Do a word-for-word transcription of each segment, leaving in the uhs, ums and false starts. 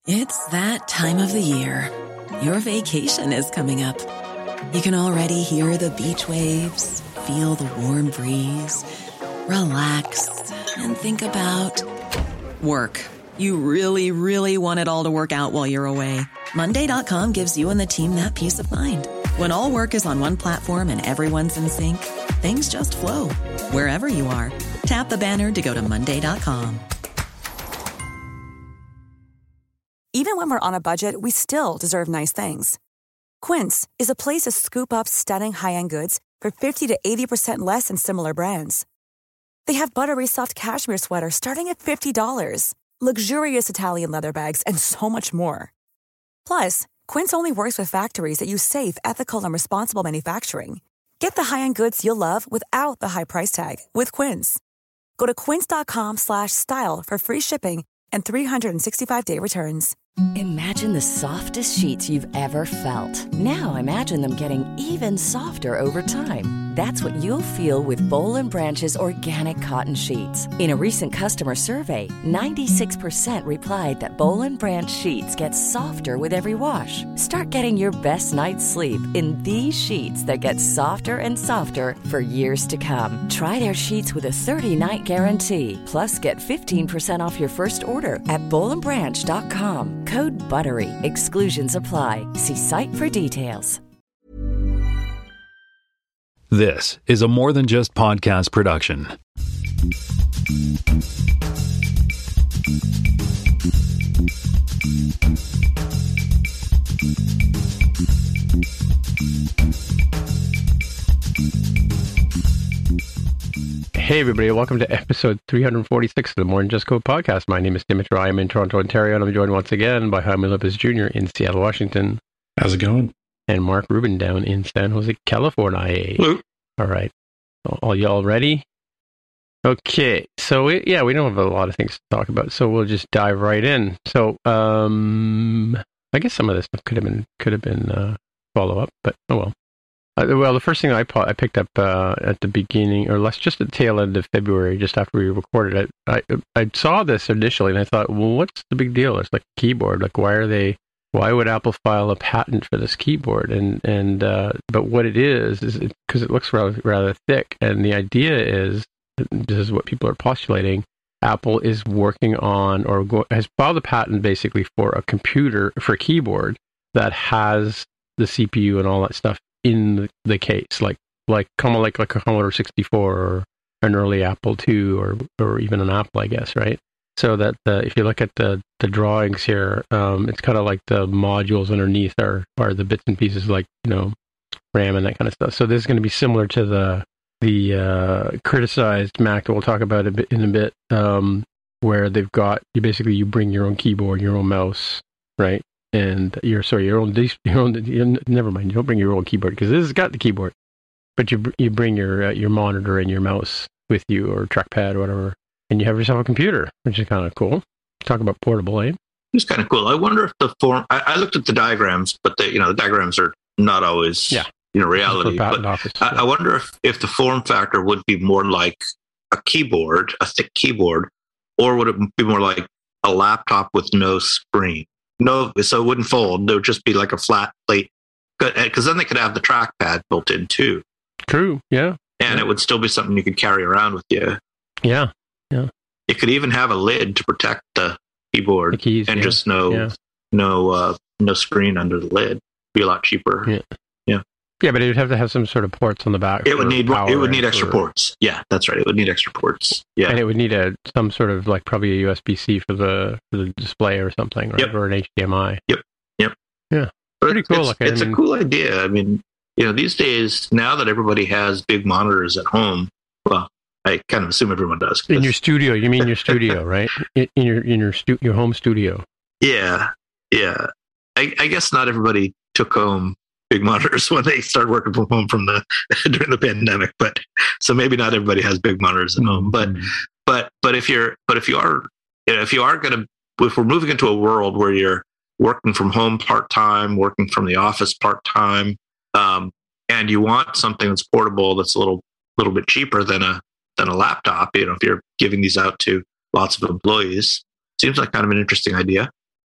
It's that time of the year. Your vacation is coming up. You can already hear the beach waves, feel the warm breeze, relax, and think about work. You really, really want it all to work out while you're away. Monday dot com gives you and the team that peace of mind. When all work is on one platform and everyone's in sync, things just flow. Wherever you are, tap the banner to go to Monday dot com. Even when we're on a budget, we still deserve nice things. Quince is a place to scoop up stunning high-end goods for fifty to eighty percent less than similar brands. They have buttery soft cashmere sweaters starting at fifty dollars, luxurious Italian leather bags, and so much more. Plus, Quince only works with factories that use safe, ethical, and responsible manufacturing. Get the high-end goods you'll love without the high price tag with Quince. Go to quince.com slash style for free shipping and three sixty-five day returns. Imagine the softest sheets you've ever felt. Now imagine them getting even softer over time. That's what you'll feel with Boll and Branch's organic cotton sheets. In a recent customer survey, ninety-six percent replied that Boll and Branch sheets get softer with every wash. Start getting your best night's sleep in these sheets that get softer and softer for years to come. Try their sheets with a thirty-night guarantee. Plus, get fifteen percent off your first order at boll and branch dot com. Code BUTTERY. Exclusions apply. See site for details. This is a More Than Just Podcast production. Hey everybody, welcome to episode three forty-six of the More Than Just Code podcast. My name is Dimitri. I'm in Toronto, Ontario, and I'm joined once again by Jaime Lopez Junior in Seattle, Washington. How's it going? And Mark Rubin down in San Jose, California. Hello. All right. All y'all ready? Okay. So, we, yeah, we don't have a lot of things to talk about, so we'll just dive right in. So, um, I guess some of this stuff could have been could have been uh, follow-up, but oh well. Uh, well, the first thing I, I picked up uh, at the beginning, or less, just at the tail end of February, just after we recorded it, I, I saw this initially, and I thought, well, what's the big deal? It's like a keyboard. Like, why are they? Why would Apple file a patent for this keyboard? And and uh, but what it is is because it, it looks rather rather thick, and the idea is, this is what people are postulating. Apple is working on, or go, has filed a patent basically for a computer, for a keyboard that has the C P U and all that stuff in the, the case, like like like like a Commodore sixty-four or an early Apple two, or or even an Apple, I guess, right? So that the, if you look at the, the drawings here, um, it's kind of like the modules underneath are are the bits and pieces, like, you know, RAM and that kind of stuff. So this is going to be similar to the the uh, criticized Mac that we'll talk about a bit in a bit, um, where they've got, you basically you bring your own keyboard, your own mouse, right? And your sorry, your own your own. You, never mind, you don't bring your own keyboard because this has got the keyboard, but you you bring your uh, your monitor and your mouse with you, or trackpad or whatever, and you have yourself a computer, which is kind of cool. Talk about portable, eh? It's kind of cool. I wonder if the form. I, I looked at the diagrams, but the you know the diagrams are not always yeah. you know reality. But office, I, yeah. I wonder if if the form factor would be more like a keyboard, a thick keyboard, or would it be more like a laptop with no screen? No, so it wouldn't fold. There would just be like a flat plate, because then they could have the trackpad built in too. True. Yeah. And yeah. it would still be something you could carry around with you. Yeah. Yeah. It could even have a lid to protect the keyboard, the keys, and yeah. just no, yeah. no, uh, no screen under the lid. Be a lot cheaper. Yeah. Yeah. Yeah, but it would have to have some sort of ports on the back. It would need it would need extra for, ports. Yeah, that's right. It would need extra ports. Yeah, and it would need a some sort of like probably a U S B C for the for the display or something, right? Yep. Or an H D M I. Yep. Yep. Yeah. But pretty cool. It's, it's I mean, a cool idea. I mean, you know, these days now that everybody has big monitors at home, well, I kind of assume everyone does. In your studio, you mean your studio, right? In, in your in your stu- your home studio. Yeah, yeah. I, I guess not everybody took home big monitors when they started working from home from the during the pandemic, but so maybe not everybody has big monitors at home. But mm-hmm. but but if you're but if you are you know, if you are going to if we're moving into a world where you're working from home part time, working from the office part time, um, and you want something that's portable, that's a little little bit cheaper than a than a laptop, you know, if you're giving these out to lots of employees, seems like kind of an interesting idea.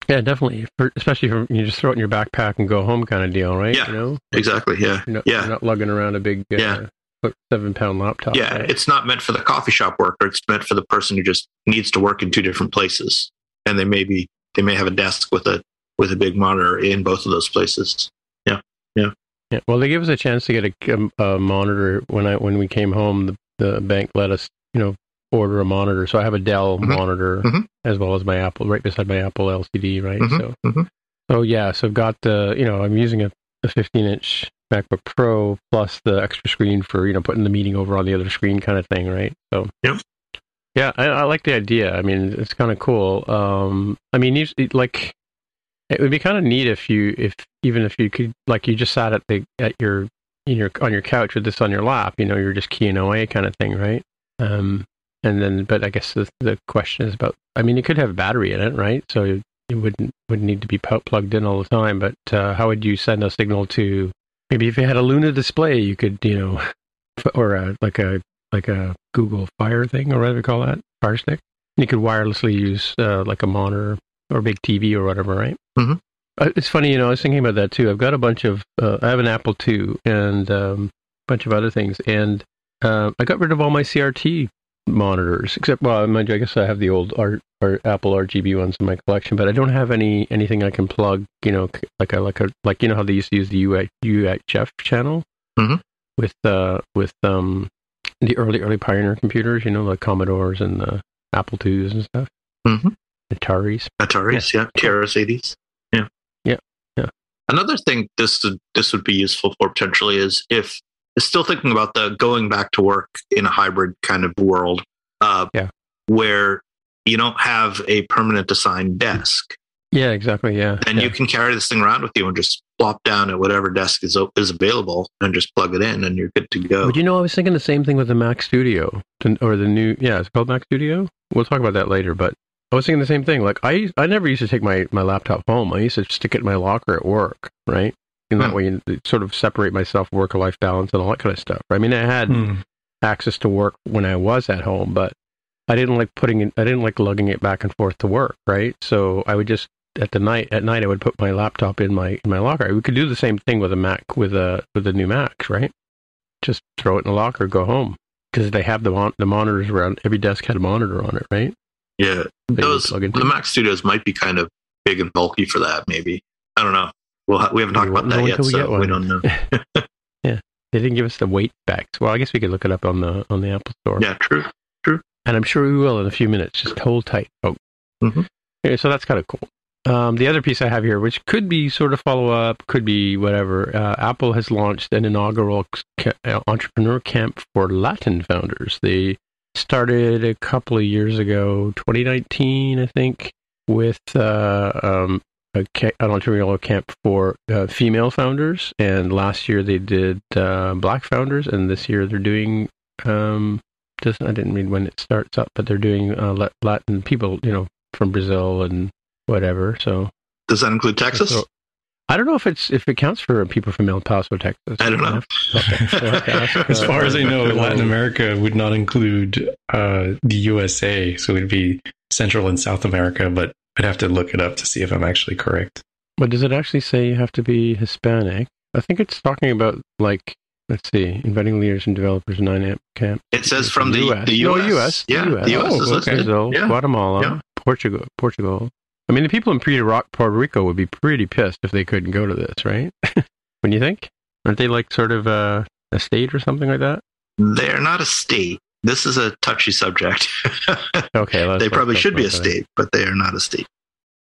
Yeah, definitely. For, especially from you just throw it in your backpack and go home kind of deal, right? Yeah, you know? exactly. Yeah, You're not, yeah. You're not lugging around a big uh, Yeah. seven pound laptop. Yeah, right? it's not meant for the coffee shop worker. It's meant for the person who just needs to work in two different places, and they may be they may have a desk with a with a big monitor in both of those places. Yeah, yeah. Yeah. Well, they gave us a chance to get a, a monitor when I when we came home. The, the bank let us, you know, order a monitor. So I have a Dell Mm-hmm. monitor Mhm. as well as my Apple, right beside my Apple L C D, right? Mhm. So, Mhm. so yeah. So I've got the, you know, I'm using a, a fifteen inch MacBook Pro plus the extra screen for, you know, putting the meeting over on the other screen kind of thing, right? So Yep. yeah, I, I like the idea. I mean, it's kind of cool. Um, I mean, you, like, it would be kind of neat if you, if even if you could, like, you just sat at the at your, in your on your couch with this on your lap, you know, you're just keying away, kind of thing, right? Um, and then, but I guess the the question is about. I mean, it could have a battery in it, right? So it, it wouldn't wouldn't need to be pu- plugged in all the time. But uh, how would you send a signal to? Maybe if you had a Luna display, you could, you know, or a, like a like a Google Fire thing or whatever you call that, Fire Stick. You could wirelessly use uh, like a monitor or a big T V or whatever, right? Mm-hmm. Uh, it's funny, you know, I was thinking about that too. I've got a bunch of, uh, I have an Apple two and um, a bunch of other things, and uh, I got rid of all my C R T monitors, except, well, mind you, I guess I have the old R, or Apple R G B ones in my collection, but I don't have any anything I can plug, you know, like a like a like you know how they used to use the U H F channel mm-hmm. with uh with um the early early Pioneer computers, you know, the Commodores and the Apple twos and stuff, Mm-hmm. Ataris. Ataris, yeah, T R S eighties. Yeah, yeah, yeah. Another thing this would this would be useful for potentially is if still thinking about the going back to work in a hybrid kind of world, uh, yeah, where you don't have a permanent assigned desk. Yeah, exactly. Yeah, and yeah. you can carry this thing around with you and just plop down at whatever desk is is available and just plug it in, and you're good to go. But you know, I was thinking the same thing with the Mac Studio, or the new, yeah, it's called Mac Studio. We'll talk about that later, but I was thinking the same thing. Like, I I never used to take my, my laptop home. I used to stick it in my locker at work, right? And that Hmm. way, you sort of separate myself, work-life balance, and all that kind of stuff. I mean, I had Hmm. access to work when I was at home, but I didn't like putting it, I didn't like lugging it back and forth to work, right? So I would just, at the night, at night, I would put my laptop in my in my locker. We could do the same thing with a Mac, with a with the new Macs, right? Just throw it in the locker, go home, because they have the mon- the monitors around. Every desk had a monitor on it, right? Yeah, That you those plug into. the Mac Studios might be kind of big and bulky for that. Maybe I don't know. Well, ha- we haven't talked We about won't that know yet, until we get so one. we don't know. Yeah, they didn't give us the weight specs. Well, I guess we could look it up on the on the Apple Store. Yeah, true. And I'm sure we will in a few minutes. Just hold tight, folks. Mhm. Okay, so that's kind of cool. Um, the other piece I have here, which could be sort of follow up, could be whatever. Uh, Apple has launched an inaugural ca- uh, entrepreneur camp for Latin founders. They started a couple of years ago, twenty nineteen, I think, with uh, um, a ca- an entrepreneurial camp for uh, female founders. And last year they did uh, black founders, and this year they're doing. Um, Just, I didn't read when it starts up, but they're doing uh, Latin people, you know, from Brazil and whatever. So Does that include Texas? so- I don't know if it's if it counts for people from El Paso, Texas. I don't know. We'll have to- we'll have to ask, As uh, far as I know, uh, Latin America would not include uh, the U S A, so it'd be Central and South America, but I'd have to look it up to see if I'm actually correct. But does it actually say you have to be Hispanic? I think it's talking about, like, let's see, inviting leaders and developers in nine amp camp. It says from the U S. the U S. No, U S. Yeah, the U S. the U S is Oh, listed. Brazil, Yeah. Guatemala, Yeah. Portugal, Portugal. I mean, the people in Puerto Ro- Puerto Rico would be pretty pissed if they couldn't go to this, right? When you think, aren't they like sort of uh, a state or something like that? They're not a state. This is a touchy subject. Okay, let's, they probably let's should be a talk about that. state, but they are not a state.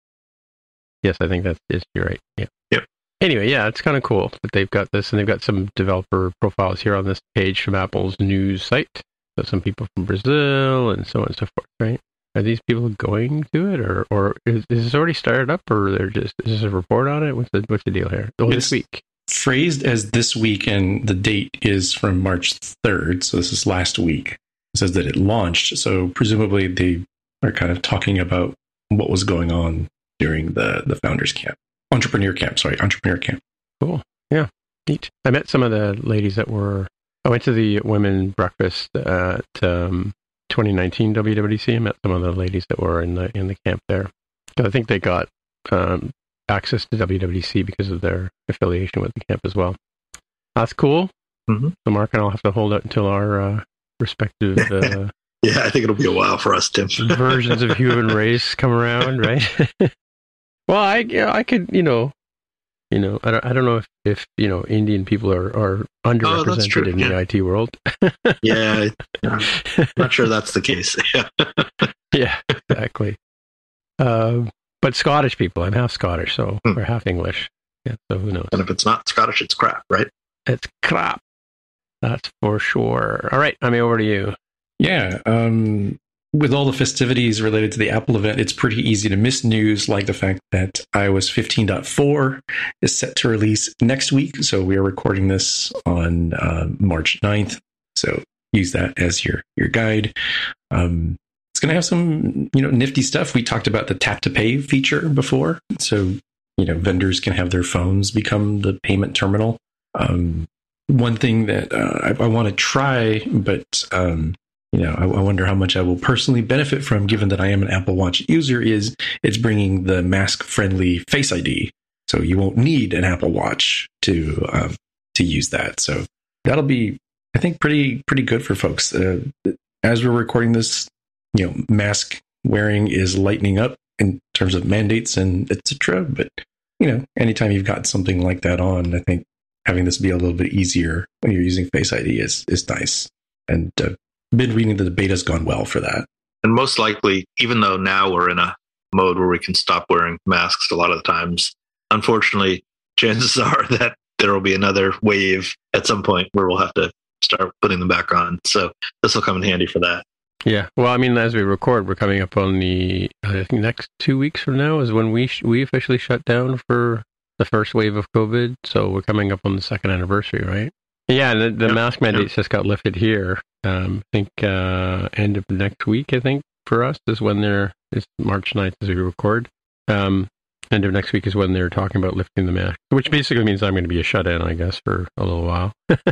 Yes, I think that's yes, you're right. Yeah. Yep. Anyway, yeah, it's kind of cool that they've got this, and they've got some developer profiles here on this page from Apple's news site. So some people from Brazil and so on and so forth, right? Are these people going to it, or or is, is this already started up, or they're just is this a report on it? What's the what's the deal here? Oh, this It's- week. Phrased as this week, and the date is from March third, so this is last week. It says that it launched, so presumably they are kind of talking about what was going on during the, the founders camp. Entrepreneur camp, sorry, entrepreneur camp. Cool. Yeah. Neat. I met some of the ladies that were. I went to the women breakfast at um, twenty nineteen W W D C. I met some of the ladies that were in the in the camp there. I think they got um, access to W W D C because of their affiliation with the camp as well. That's cool. Mm-hmm. So Mark and I'll have to hold out until our uh, respective uh, yeah, I think it'll be a while for us, Tim. versions of human race come around, right? Well, I yeah, I could, you know, you know, I don't, I don't know if, if you know Indian people are, are underrepresented oh, in yeah. the I T world. yeah, I'm not sure that's the case. Yeah, exactly. Um, but Scottish people, I'm half Scottish, so hmm. we're half English. Yeah, so who knows? And if it's not Scottish, it's crap, right? It's crap. That's for sure. All right, I mean, over to you. Yeah. Um, with all the festivities related to the Apple event, it's pretty easy to miss news like the fact that i O S fifteen point four is set to release next week. So we are recording this on uh, March ninth. So use that as your, your guide. Um, it's going to have some, you know, nifty stuff. We talked about the tap to pay feature before. So, you know, vendors can have their phones become the payment terminal. Um, one thing that uh, I, I want to try, but um, you know, I, I wonder how much I will personally benefit from, given that I am an Apple Watch user, is it's bringing the mask-friendly Face I D. So you won't need an Apple Watch to um, to use that. So that'll be, I think, pretty pretty good for folks. Uh, as we're recording this, you know, mask wearing is lightening up in terms of mandates and et cetera. But you know, anytime you've got something like that on, I think having this be a little bit easier when you're using Face I D is is nice. And uh, been reading that the beta's gone well for that. And most likely, even though now we're in a mode where we can stop wearing masks a lot of the times, unfortunately, chances are that there will be another wave at some point where we'll have to start putting them back on. So this will come in handy for that. Yeah. Well, I mean, as we record, we're coming up on the, I think next two weeks from now is when we sh- we officially shut down for the first wave of COVID. So we're coming up on the second anniversary, right? Yeah, the, the yep. mask mandates yep. just got lifted here. Um, I think uh, end of next week, I think, for us is when they're, it's March ninth as we record. Um, end of next week is when they're talking about lifting the mask, which basically means I'm going to be a shut-in, I guess, for a little while.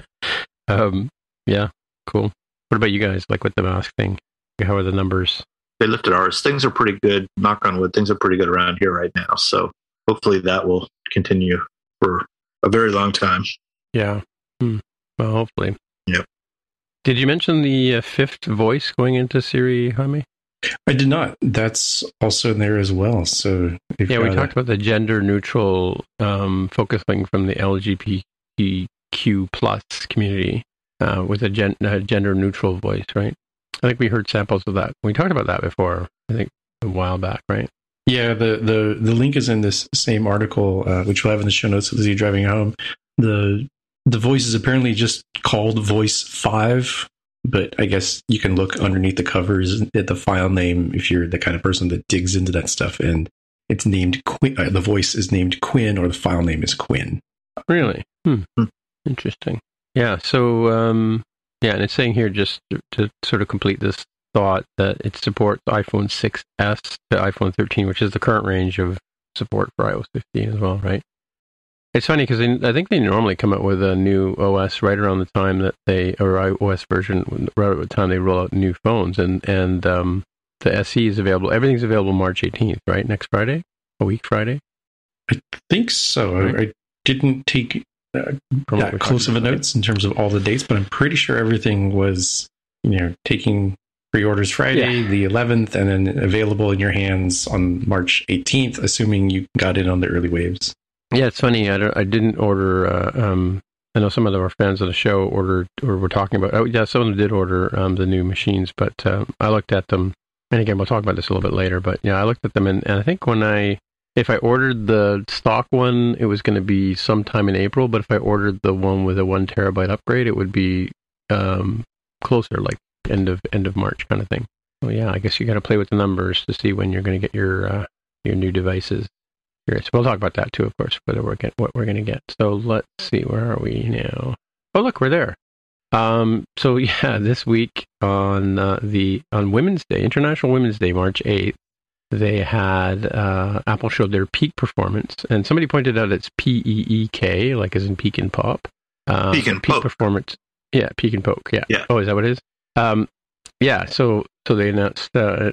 um, yeah, cool. What about you guys, like with the mask thing? How are the numbers? They lifted ours. Things are pretty good. Knock on wood, things are pretty good around here right now. So hopefully that will continue for a very long time. Yeah. Hmm. Well, hopefully. Yep. Did you mention the uh, fifth voice going into Siri, Jaime? I did not. That's also in there as well. So yeah, we talked a... about the gender neutral um, focusing from the L G B T Q plus community uh, with a gen- uh, gender neutral voice, right? I think we heard samples of that. We talked about that before, I think, a while back, right? Yeah, the the, the link is in this same article, uh, which we'll have in the show notes as you're driving home. The the voice is apparently just called Voice five, but I guess you can look underneath the covers at the file name if you're the kind of person that digs into that stuff, and it's named Quinn. Uh, the voice is named Quinn, or the file name is Quinn. Really? Hmm. Hmm. Interesting. Yeah. So, um, yeah, and it's saying here just to, to sort of complete this thought that it supports iPhone six S to iPhone thirteen, which is the current range of support for i O S fifteen as well, right? It's funny because I think they normally come out with a new O S right around the time that they, or iOS version, right at the time they roll out new phones, and and um, the S E is available. Everything's available March eighteenth, right? Next Friday, a week Friday. I think so. Right. I, I didn't take uh, that close of a notes in terms of all the dates, but I'm pretty sure everything was, you know, taking pre-orders Friday, yeah. the eleventh, and then available in your hands on March eighteenth, assuming you got in on the early waves. Yeah, it's funny. I, don't, I didn't order. Uh, um, I know some of our fans of the show ordered, or were talking about. Oh, yeah, some of them did order um, the new machines, but uh, I looked at them. And again, we'll talk about this a little bit later. But yeah, I looked at them, and, and I think when I, if I ordered the stock one, it was going to be sometime in April. But if I ordered the one with a one terabyte upgrade, it would be um, closer, like end of end of March kind of thing. So yeah, I guess you got to play with the numbers to see when you're going to get your uh, your new devices. So we'll talk about that too, of course, whether we're get what we're going to get. So let's see, where are we now? Oh, look, we're there. Um, so yeah, this week on uh, the on Women's Day, International Women's Day, March eighth, they had uh, Apple showed their Peak performance, and somebody pointed out it's P E E K, like as in Peek and Pop. Uh, Peek and Peak Poke. Performance. Yeah, Peek and Poke. Yeah. yeah. Oh, is that what it is? Um, yeah. So so they announced uh,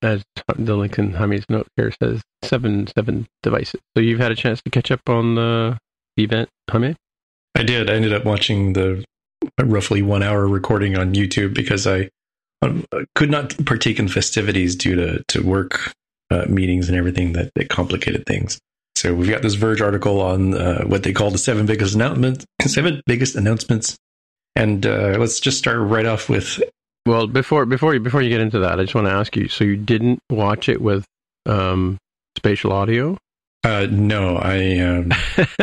as the link in Jaime's note here says, seven seven devices. So you've had a chance to catch up on the event, Jaime? I did. I ended up watching the roughly one hour recording on YouTube because I um, could not partake in festivities due to, to work uh, meetings and everything that, that complicated things. So we've got this Verge article on uh, what they call the seven biggest announcements, seven biggest announcements. And uh, let's just start right off with. Well, before before you before you get into that, I just want to ask you. So you didn't watch it with um, spatial audio? Uh, no, I. Um...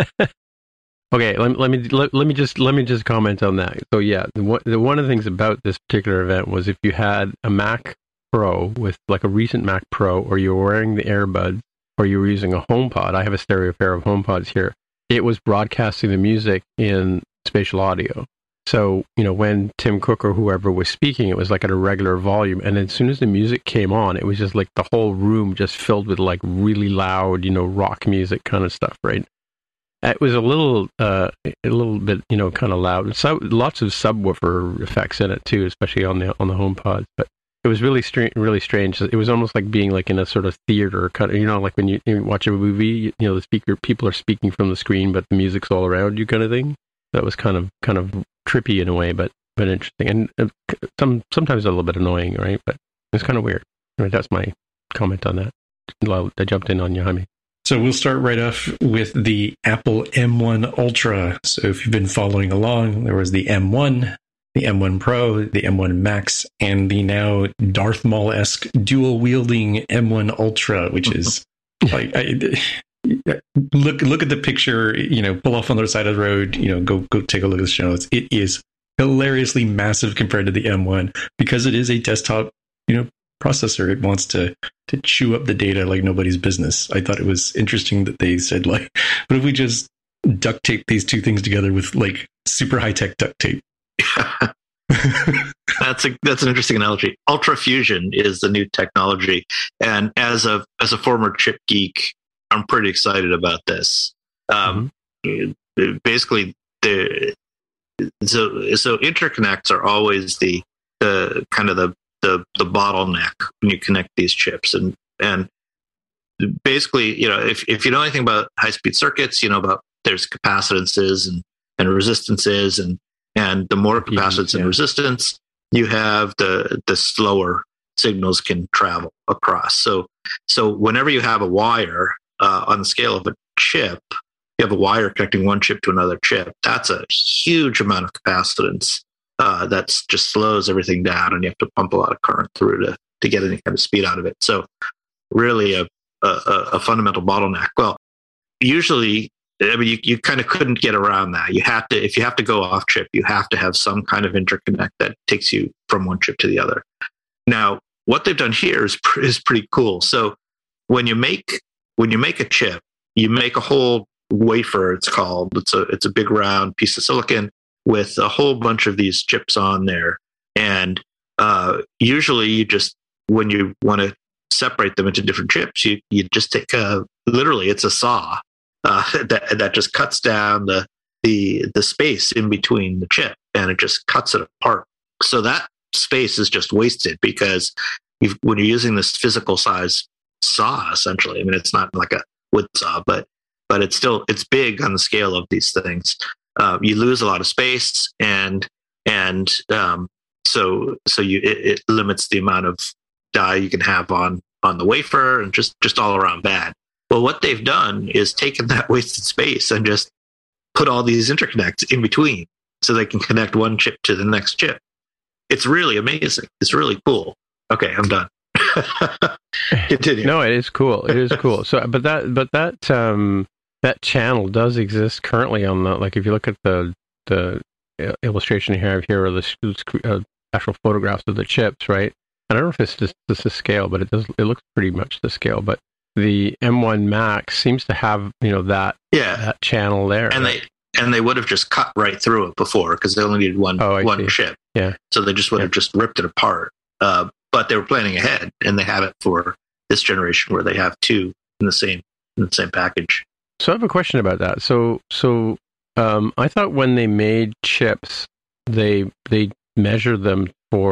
Okay, let, let me let, let me just let me just comment on that. So yeah, the, the one of the things about this particular event was if you had a Mac Pro with like a recent Mac Pro, or you were wearing the earbuds, or you were using a HomePod. I have a stereo pair of HomePods here. It was broadcasting the music in spatial audio. So, you know, when Tim Cook or whoever was speaking, it was like at a regular volume. And as soon as the music came on, it was just like the whole room just filled with like really loud, you know, rock music kind of stuff, right? It was a little, uh, a little bit, you know, kind of loud. So, lots of subwoofer effects in it too, especially on the on the HomePods. But it was really strange. Really strange. It was almost like being like in a sort of theater, kind of, you know, like when you, you watch a movie, you know, the speaker people are speaking from the screen, but the music's all around you, kind of thing. That was kind of kind of trippy in a way, but but interesting, and uh, some sometimes a little bit annoying, right? But it's kind of weird. Right, that's my comment on that. I jumped in on you, Jaime. So we'll start right off with the Apple M one Ultra. So if you've been following along, there was the M one, the M one Pro, the M one Max, and the now Darth Maul-esque dual-wielding M one Ultra, which is like, I, look look at the picture. You know, pull off on the other side of the road. You know, go go take a look at the show notes. It is hilariously massive compared to the M one because it is a desktop, you know, processor. It wants to to chew up the data like nobody's business. I thought it was interesting that they said, like, what if we just duct tape these two things together with like super high tech duct tape? that's a that's an interesting analogy. Ultra Fusion is the new technology, and as a as a former chip geek, I'm pretty excited about this. Um, mm-hmm. Basically, the so so interconnects are always the the kind of the the the bottleneck when you connect these chips, and and basically, you know, if if you know anything about high speed circuits, you know about there's capacitances and and resistances, and and the more capacitance yeah. and resistance you have, the the slower signals can travel across. So so whenever you have a wire uh, on the scale of a chip, you have a wire connecting one chip to another chip. That's a huge amount of capacitance. Uh, that just slows everything down, and you have to pump a lot of current through to, to get any kind of speed out of it. So really a, a, a fundamental bottleneck. Well, usually, I mean, you, you kind of couldn't get around that. You have to, if you have to go off chip, you have to have some kind of interconnect that takes you from one chip to the other. Now, what they've done here is, is pretty cool. So when you make, when you make a chip, you make a whole wafer, it's called. It's a, it's a big round piece of silicon with a whole bunch of these chips on there. And uh, usually you just, when you want to separate them into different chips, you, you just take a, literally it's a saw uh, that, that just cuts down the, the, the space in between the chip, and it just cuts it apart. So that space is just wasted because you've, when you're using this physical size saw, essentially, I mean, it's not like a wood saw, but, but it's still, it's big on the scale of these things. Uh, you lose a lot of space, and and um, so so you it, it limits the amount of die you can have on on the wafer, and just just all around bad. Well, what they've done is taken that wasted space and just put all these interconnects in between, so they can connect one chip to the next chip. It's really amazing. It's really cool. Okay, I'm done. Continue. No, it is cool. It is cool. So, but that but that. Um... That channel does exist currently on the, like if you look at the the illustration you have here, or the uh, actual photographs of the chips, right? And I don't know if it's just this is scale, but it does, it looks pretty much the scale. But the M one Max seems to have, you know, that yeah. that channel there. And right? they and they would have just cut right through it before, because they only needed one oh, one see. chip. Yeah. So they just would yeah. have just ripped it apart. Uh, but they were planning ahead, and they have it for this generation where they have two in the same in the same package. So I have a question about that. So, so um, I thought when they made chips, they they measured them for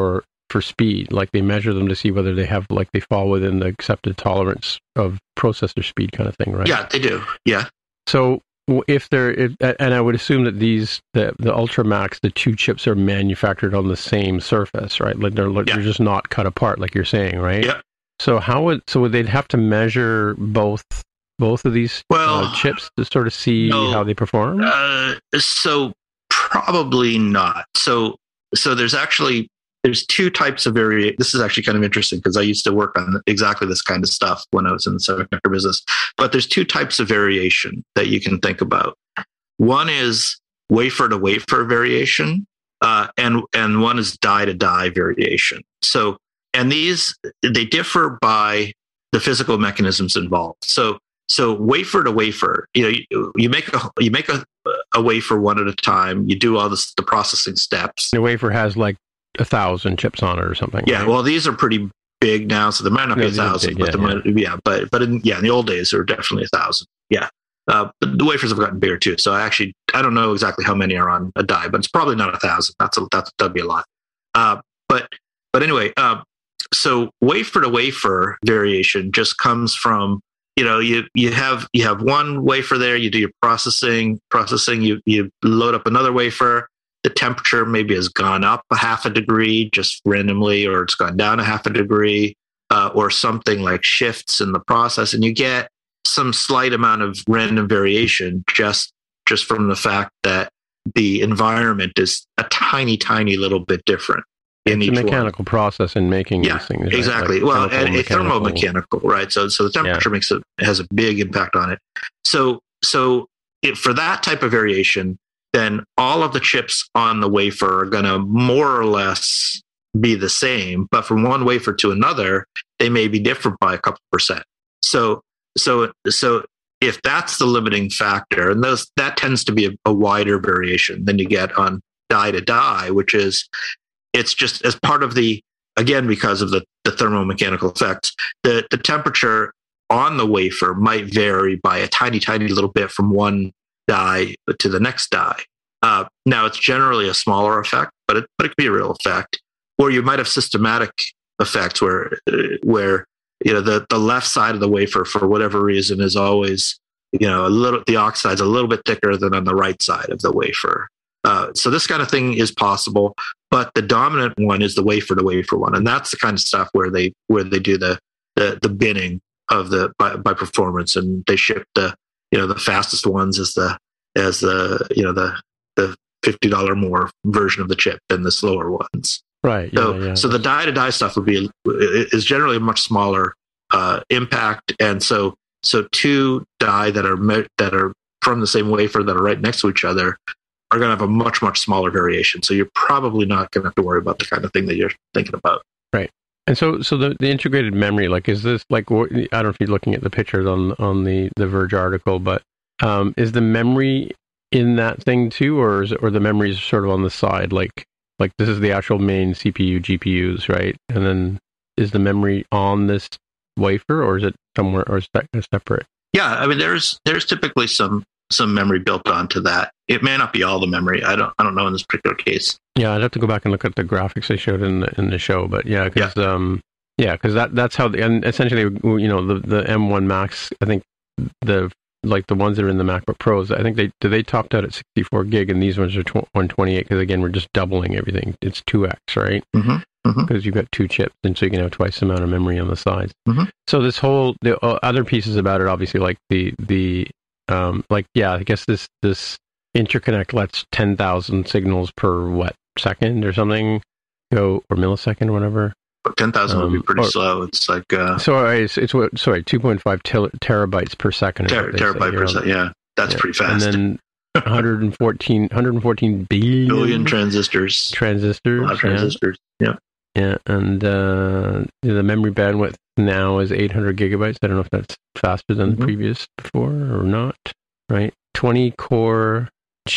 for speed? Like they measure them to see whether they have, like they fall within the accepted tolerance of processor speed kind of thing, right? Yeah, they do. Yeah. So if they're, if, and I would assume that these, the, the Ultramax, the two chips are manufactured on the same surface, right? Like they're, yeah. they're just not cut apart, like you're saying, right? Yeah. So how would, so would they'd have to measure both, both of these well, uh, chips to sort of see no, how they perform? Uh, so probably not. So, so there's actually, there's two types of variation. This is actually kind of interesting because I used to work on exactly this kind of stuff when I was in the semiconductor business. But there's two types of variation that you can think about. One is wafer to wafer variation, uh, and and one is die to die variation. So, and these they differ by the physical mechanisms involved. So, so wafer to wafer, you know, you, you make a you make a, a wafer one at a time. You do all this, the processing steps. The wafer has like a thousand chips on it or something. Yeah, right? Well, these are pretty big now, so there might not no, be a thousand, big, but yeah, there yeah. might, yeah, but but in, yeah, in the old days there were definitely a thousand. Yeah, uh, but the wafers have gotten bigger too. So I actually I don't know exactly how many are on a die, but it's probably not a thousand. That's a that's that'd be a lot. Uh, but but anyway, uh, so wafer to wafer variation just comes from, you know, you you have you have one wafer there, you do your processing processing, you you load up another wafer. The temperature maybe has gone up a half a degree just randomly, or it's gone down a half a degree, uh, or something like shifts in the process, and you get some slight amount of random variation just just from the fact that the environment is a tiny, tiny little bit different in it's each a mechanical one. process in making yeah, these things. Right? Exactly. Like well, and a mechanical. thermomechanical, right? So, so the temperature yeah. makes it has a big impact on it. So, so it, for that type of variation, then all of the chips on the wafer are going to more or less be the same, but from one wafer to another, they may be different by a couple percent. So, so, so if that's the limiting factor, and those that tends to be a, a wider variation than you get on die to die, which is it's just as part of the, again, because of the, the thermomechanical effects, the, the temperature on the wafer might vary by a tiny, tiny little bit from one die to the next die. Uh, now, it's generally a smaller effect, but it, but it can be a real effect. Or you might have systematic effects where, where you know, the, the left side of the wafer, for whatever reason, is always, you know, a little, the oxide's a little bit thicker than on the right side of the wafer. Uh, so this kind of thing is possible, but the dominant one is the wafer to wafer one, and that's the kind of stuff where they where they do the the, the binning of the by, by performance, and they ship the you know the fastest ones as the as the you know the the fifty dollar more version of the chip than the slower ones. Right. So yeah, yeah. so the die to die stuff would be is generally a much smaller uh, impact, and so so two die that are me- that are from the same wafer that are right next to each other are going to have a much, much smaller variation. So you're probably not going to have to worry about the kind of thing that you're thinking about. Right. And so, so the, the integrated memory, like, is this like, I don't know if you're looking at the pictures on, on the, the Verge article, but um, is the memory in that thing too, or is it, or the memory is sort of on the side? Like, like this is the actual main C P U, G P Us, right? And then is the memory on this wafer, or is it somewhere, or is that separate? Yeah. I mean, there's, there's typically some, some memory built onto that. It may not be all the memory. I don't. I don't know in this particular case. Yeah, I'd have to go back and look at the graphics they showed in the in the show. But yeah, because yeah, um, yeah, because that that's how the, and essentially, you know, the the M one Max. I think the like the ones that are in the MacBook Pros. I think they do they topped out at sixty-four gig, and these ones are one twenty-eight. Because again, we're just doubling everything. It's two x, right? Because mm-hmm, mm-hmm. you've got two chips, and so you can have twice the amount of memory on the sides. Mm-hmm. So this whole the uh, other pieces about it, obviously, like the the um, like yeah, I guess this this. interconnect lets ten thousand signals per what second or something go, or millisecond or whatever. ten thousand um, would be pretty or, slow. It's like uh, sorry, it's, it's what sorry, two point five ter- terabytes per second. Ter- terabyte per second. Yeah, that's yeah. pretty fast. And then one hundred fourteen, one hundred fourteen billion, billion transistors. Transistors. A lot of transistors. Yeah. Yeah, yeah. And uh, the memory bandwidth now is eight hundred gigabytes. I don't know if that's faster than mm-hmm. the previous before or not. Right, twenty core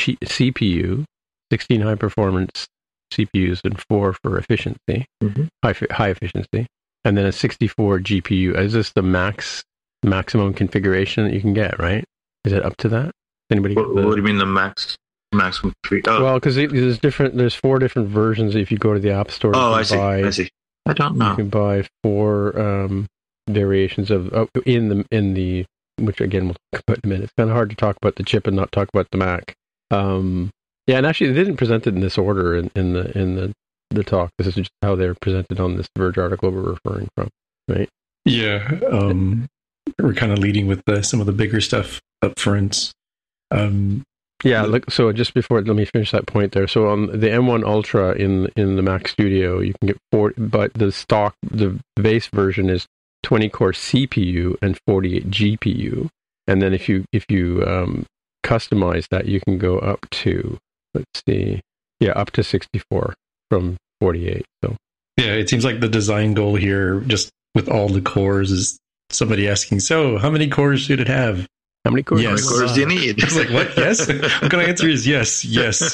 C P U, sixteen high performance C P Us, and four for efficiency, mm-hmm. high high efficiency, and then a sixty-four G P U. Is this the max maximum configuration that you can get? Right? Is it up to that? Anybody? What, the, what do you mean the max? maximum three? Oh, Well, because there's different. There's four different versions. If you go to the App Store, you oh can I see. buy, I see. I don't know. You can buy four um, variations of oh, in the in the which again we'll talk about in a minute. It's kind of hard to talk about the chip and not talk about the Mac. Um, yeah, and actually, they didn't present it in this order in, in the in the the talk. This is just how they're presented on this Verge article we're referring from, right? Yeah, um, we're kind of leading with the, some of the bigger stuff up front. Um, Yeah, look. So just before, let me finish that point there. So on the M one Ultra in in the Mac Studio, you can get four, but the stock, the base version is twenty core C P U and forty-eight G P U, and then if you if you um, customize that, you can go up to let's see, yeah, up to sixty-four from forty-eight. So yeah, it seems like the design goal here, just with all the cores, is somebody asking, "So, how many cores should it have?" How many cores? Yes. How many cores do you need? It's like, what? Yes? What kind of answer is yes, yes.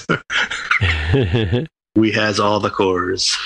We has all the cores.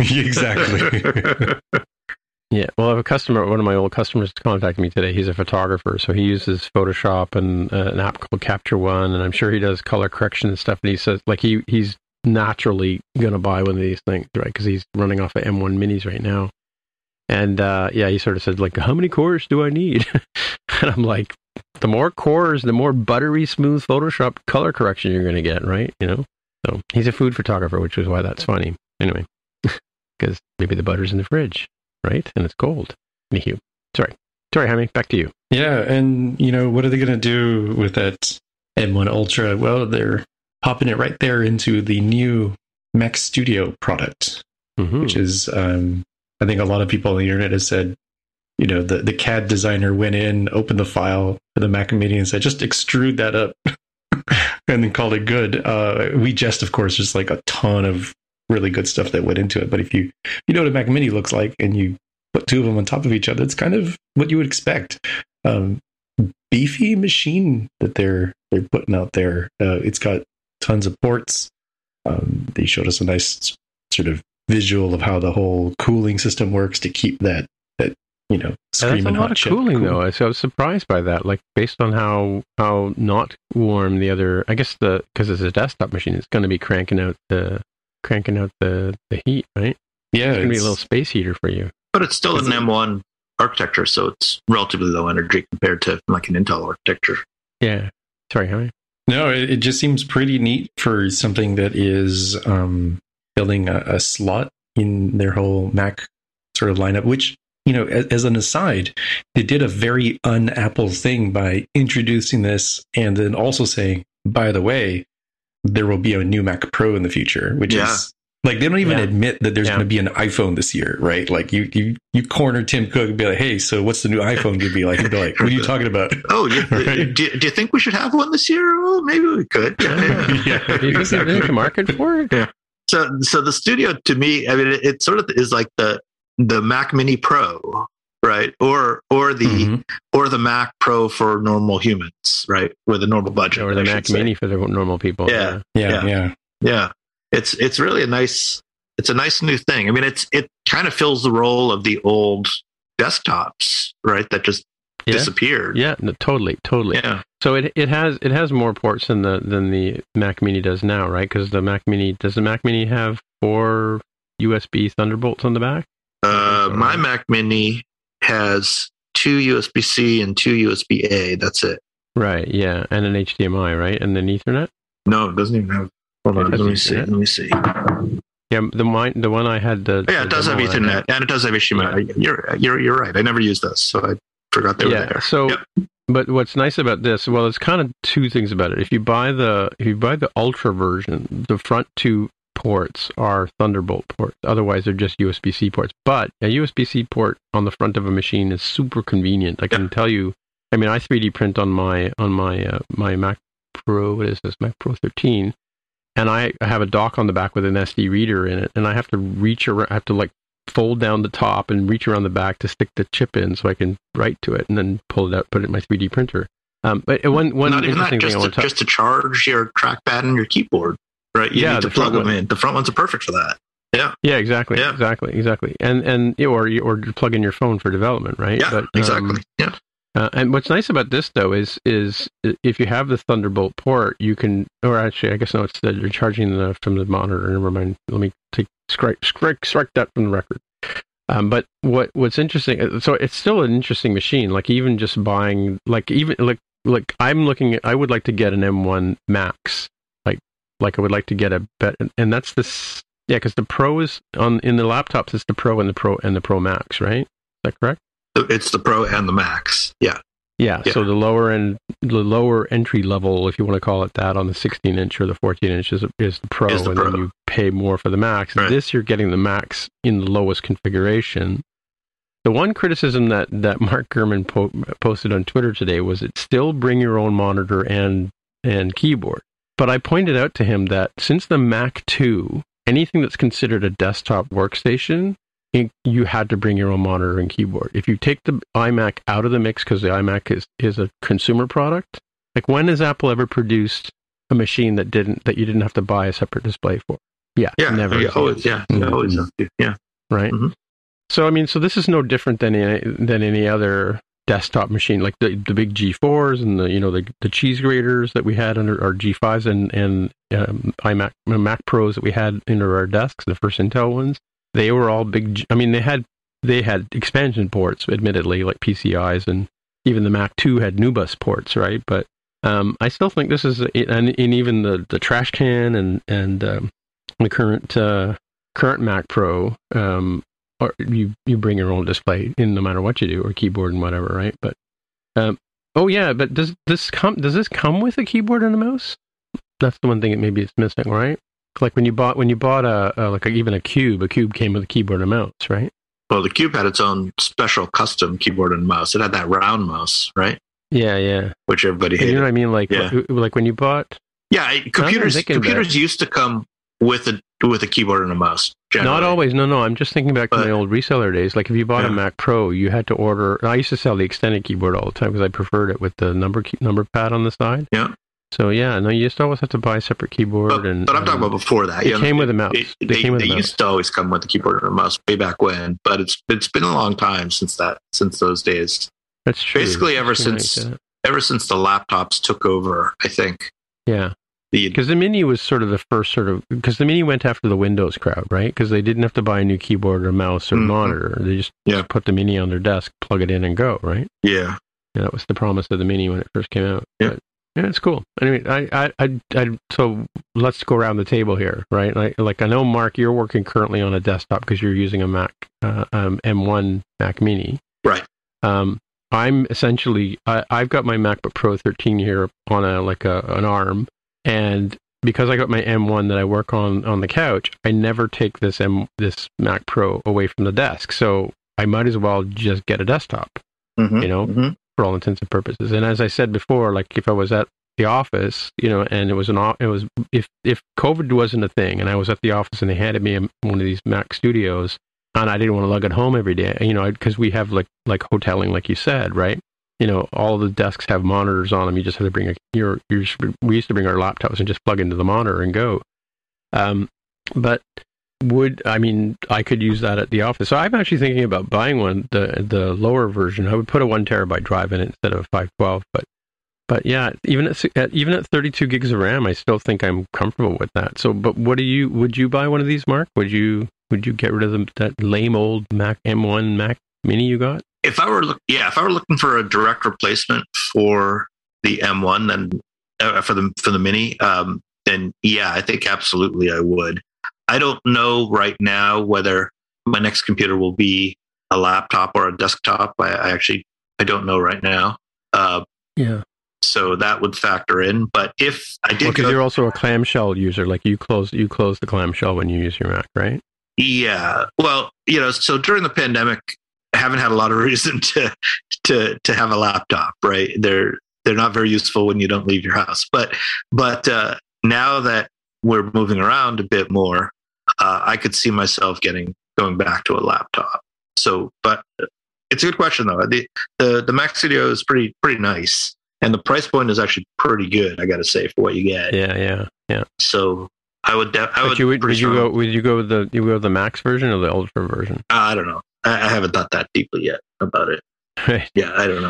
Exactly. Yeah, well, I have a customer, one of my old customers contacted me today. He's a photographer, so he uses Photoshop and uh, an app called Capture One, and I'm sure he does color correction and stuff. And he says, like, he he's naturally going to buy one of these things, right? Because he's running off of M one Minis right now. And, uh, yeah, he sort of said, like, how many cores do I need? And I'm like, the more cores, the more buttery smooth Photoshop color correction you're going to get, right? You know? So he's a food photographer, which is why that's funny. Anyway, because maybe the butter's in the fridge, right? And it's cold. Anywho, sorry. Sorry, Jaime, back to you. Yeah, and, you know, what are they going to do with that M one Ultra? Well, they're popping it right there into the new Mac Studio product, Mm-hmm. which is, um, I think a lot of people on the internet have said, you know, the, the C A D designer went in, opened the file for the Mac Mini and said, just extrude that up and then called it good. Uh, we just, of course, there's like a ton of really good stuff that went into it. But if you, if you know what a Mac Mini looks like and you put two of them on top of each other, it's kind of what you would expect. Um, beefy machine that they're they're putting out there. Uh, it's got tons of ports. Um, they showed us a nice sort of visual of how the whole cooling system works to keep that that you know screaming That's a lot hot of chip cooling, cool. though. I, so I was surprised by that. Like, based on how how not warm the other, I guess the because it's a desktop machine, it's going to be cranking out the cranking out the, the heat, right? Yeah, It's going to be a it's- little space heater for you. But it's still an M one architecture, so it's relatively low energy compared to like an Intel architecture. Yeah. Sorry, Jaime. No, it, it just seems pretty neat for something that is um, building a, a slot in their whole Mac sort of lineup, which, you know, as, as an aside, they did a very un-Apple thing by introducing this and then also saying, by the way, there will be a new Mac Pro in the future, which Yeah. is like, they don't even Yeah. admit that there's Yeah. going to be an iPhone this year, right? Like you, you, you corner Tim Cook and be like, hey, so what's the new iPhone going to be like? He'd be like, what are you talking about? Oh, you, Right. do, do you think we should have one this year? Well, maybe we could. Yeah, yeah. Yeah, Do you think there's a market for it? Yeah. So, so the Studio to me, I mean, it, it sort of is like the the Mac Mini Pro, right? Or or the Mhm. or the Mac Pro for normal humans, right? With a normal budget, Or the I should Mac say. Mini for the normal people. Yeah. Yeah, Yeah. yeah. Yeah, it's it's really a nice it's a nice new thing. I mean, it's it kind of fills the role of the old desktops, right? That just Yeah. disappeared. Yeah, no, totally, totally. Yeah. So it it has it has more ports than the than the Mac Mini does now, right? Because the Mac Mini does the Mac Mini have four U S B Thunderbolts on the back? Uh, my Mac Mini has two U S B C and two U S B A. That's it. Right. Yeah, and an H D M I, right, and then Ethernet. No, it doesn't even have. Hold on, It has let me see. Ethernet. Let me see. Yeah, the mine the one I had. The, Yeah, the it does have demo I Ethernet, had. and it does have H D M I. You're you're you're right. I never used those, so I forgot they were Yeah. there. So, Yep. but what's nice about this? Well, it's kind of two things about it. If you buy the if you buy the Ultra version, the front two ports are Thunderbolt ports. Otherwise, they're just U S B C ports. But a U S B C port on the front of a machine is super convenient. I can tell you. I mean, I three D print on my on my uh, my Mac Pro. What is this? Mac Pro thirteen, and I have a dock on the back with an S D reader in it, and I have to reach around. I have to like fold down the top and reach around the back to stick the chip in, so I can write to it, and then pull it out, put it in my three D printer. Um, but one one Not even that, interesting just thing I to, want to talk. just to charge your trackpad and your keyboard, right? You Yeah, need to the front plug them one. in. The front ones are perfect for that. Yeah, Yeah, exactly, Yeah. exactly, exactly. And and or you- or you plug in your phone for development, right? yeah, But, um, exactly. Yeah, Uh, and what's nice about this, though, is is if you have the Thunderbolt port, you can, or actually, I guess no, it's that you're charging the, from the monitor. Never mind. Let me take strike strike strike that from the record. Um, but what what's interesting, so it's still an interesting machine. Like even just buying, like even like like I'm looking at, I would like to get an M one Max, like like I would like to get a bet, and that's this, yeah, because the Pro is on in the laptops. It's the Pro and the Pro and the Pro Max, right? Is that correct? It's the Pro and the Max. Yeah. Yeah. Yeah. So the lower end, the lower entry level, if you want to call it that, on the sixteen inch or the fourteen inch is, is the Pro, Is the and Pro. then you pay more for the Max. Right. This, you're getting the Max in the lowest configuration. The one criticism that, that Mark Gurman po- posted on Twitter today was it still bring your own monitor and and keyboard. But I pointed out to him that since the Mac two, anything that's considered a desktop workstation, it, you had to bring your own monitor and keyboard. If you take the iMac out of the mix because the iMac is, is a consumer product, like when has Apple ever produced a machine that didn't that you didn't have to buy a separate display for? Yeah, Yeah. never. Yeah. Always. Yeah. Mhm. Always. have to, Yeah. Right. Mhm. So I mean, so this is no different than any, than any other desktop machine, like the the big G fours and the you know the the cheese graters that we had under our G fives and and um, iMac Mac Pros that we had under our desks, the first Intel ones. They were all big. I mean, they had they had expansion ports, admittedly, like P C Is, and even the Mac two had NuBus ports, right? But um, I still think this is, a, and, and even the, the trash can and and um, the current uh, current Mac Pro, um, or you you bring your own display in no matter what you do, or keyboard and whatever, right? But um, oh yeah, but does this come does this come with a keyboard and a mouse? That's the one thing that maybe it's missing, right? Like when you bought when you bought a, a like a, even a Cube, a Cube came with a keyboard and a mouse, right? Well, the Cube had its own special custom keyboard and mouse. It had that round mouse, right? Yeah, yeah. Which everybody You hated. know what I mean? Like, Yeah. w- like when you bought, Yeah, I- computers thinking about computers used to come with a with a keyboard and a mouse. Generally. not always. No, no. I'm just thinking back to But- my old reseller days. Like if you bought a Yeah. Mac Pro, you had to order. I used to sell the extended keyboard all the time because I preferred it with the number key, number pad on the side. Yeah. So yeah, no, you used to always have to buy a separate keyboard. But, and but I'm talking um, about before that. it You know, came with a mouse. It, They they came with a they mouse. used to always come with the keyboard and a mouse way back when, but it's it's been a long time since that since those days. That's true. Basically, ever That's right, since yeah. ever since the laptops took over, I think Yeah. the Because the Mini was sort of the first sort of, because the Mini went after the Windows crowd, right? Because they didn't have to buy a new keyboard or mouse or Mhm. monitor. They just, Yeah. just put the Mini on their desk, plug it in and go, right? yeah Yeah, that was the promise of the Mini when it first came out. Yeah. But, yeah, it's cool. Anyway, I, I, I, I, so let's go around the table here, right? Like, like I know, Mark, you're working currently on a desktop because you're using a Mac, uh, um, M one Mac Mini. right. Um, I'm essentially, I, I've got my MacBook Pro thirteen here on a like a an ARM, and because I got my M one that I work on on the couch, I never take this M this Mac Pro away from the desk. So I might as well just get a desktop, Mhm, you know, mhm. for all intents and purposes. And as I said before, like if I was at the office, you know, and it was an o- it was if if COVID wasn't a thing, and I was at the office and they handed me a, one of these Mac Studios, and I didn't want to lug it home every day, you know, because we have like like hoteling, like you said, right? You know, all the desks have monitors on them. You just have to bring a your your. We used to bring our laptops and just plug into the monitor and go. Um, but would I mean I could use that at the office? So I'm actually thinking about buying one, the the lower version. I would put a one terabyte drive in it instead of a five twelve. But but yeah, even at, at even at thirty-two gigs of RAM, I still think I'm comfortable with that. So, but what do you would you buy one of these, Mark? Would you would you get rid of the, that lame old Mac M one Mac Mini you got? If I were look, yeah, if I were looking for a direct replacement for the M one, then uh, for the for the Mini, um, then yeah, I think absolutely I would. I don't know right now whether my next computer will be a laptop or a desktop. I, I actually I don't know right now. Uh, Yeah. so that would factor in. But if I did, Because go, you're also a clamshell user. Like you close you close the clamshell when you use your Mac, right? yeah, well, you know, so during the pandemic, I haven't had a lot of reason to to to have a laptop, right? They're they're not very useful when you don't leave your house. But but uh, now that we're moving around a bit more, uh, I could see myself getting going back to a laptop. So, but it's a good question though. The the the Mac Studio is pretty pretty nice, and the price point is actually pretty good. I got to say for what you get. Yeah, yeah, yeah. So I would. Def- I But would. you would, would pretty you go? strong- Would you go with the you go with the Max version or the Ultra version? I don't know. I, I haven't thought that deeply yet about it. Right. Yeah, I don't know.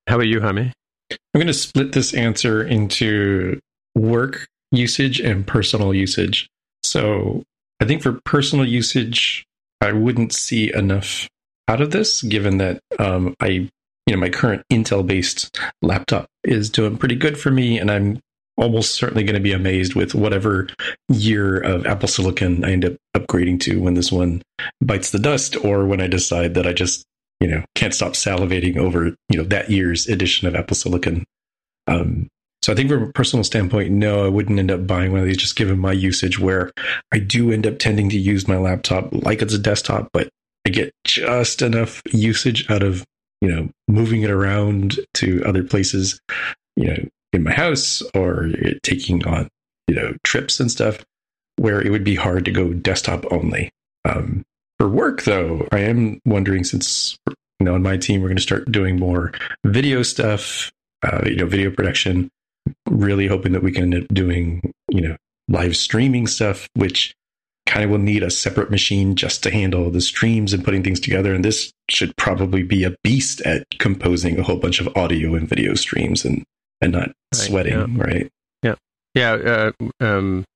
How about you, Jaime? I'm going to split this answer into work usage and personal usage. So I think for personal usage, I wouldn't see enough out of this, given that um, I, you know, my current Intel-based laptop is doing pretty good for me, and I'm almost certainly going to be amazed with whatever year of Apple Silicon I end up upgrading to when this one bites the dust, or when I decide that I just, you know, can't stop salivating over, you know, that year's edition of Apple Silicon. Um, so I think from a personal standpoint, no, I wouldn't end up buying one of these, just given my usage, where I do end up tending to use my laptop like it's a desktop, but I get just enough usage out of, you know, moving it around to other places, you know, in my house, or taking on, you know, trips and stuff, where it would be hard to go desktop only. Um, for work, though, I am wondering, since, you know, on my team, we're going to start doing more video stuff, uh, you know, video production, really hoping that we can end up doing, you know, live streaming stuff, which kind of will need a separate machine just to handle the streams and putting things together. And this should probably be a beast at composing a whole bunch of audio and video streams and and not right, sweating, yeah. right? Yeah. Yeah. Uh, um,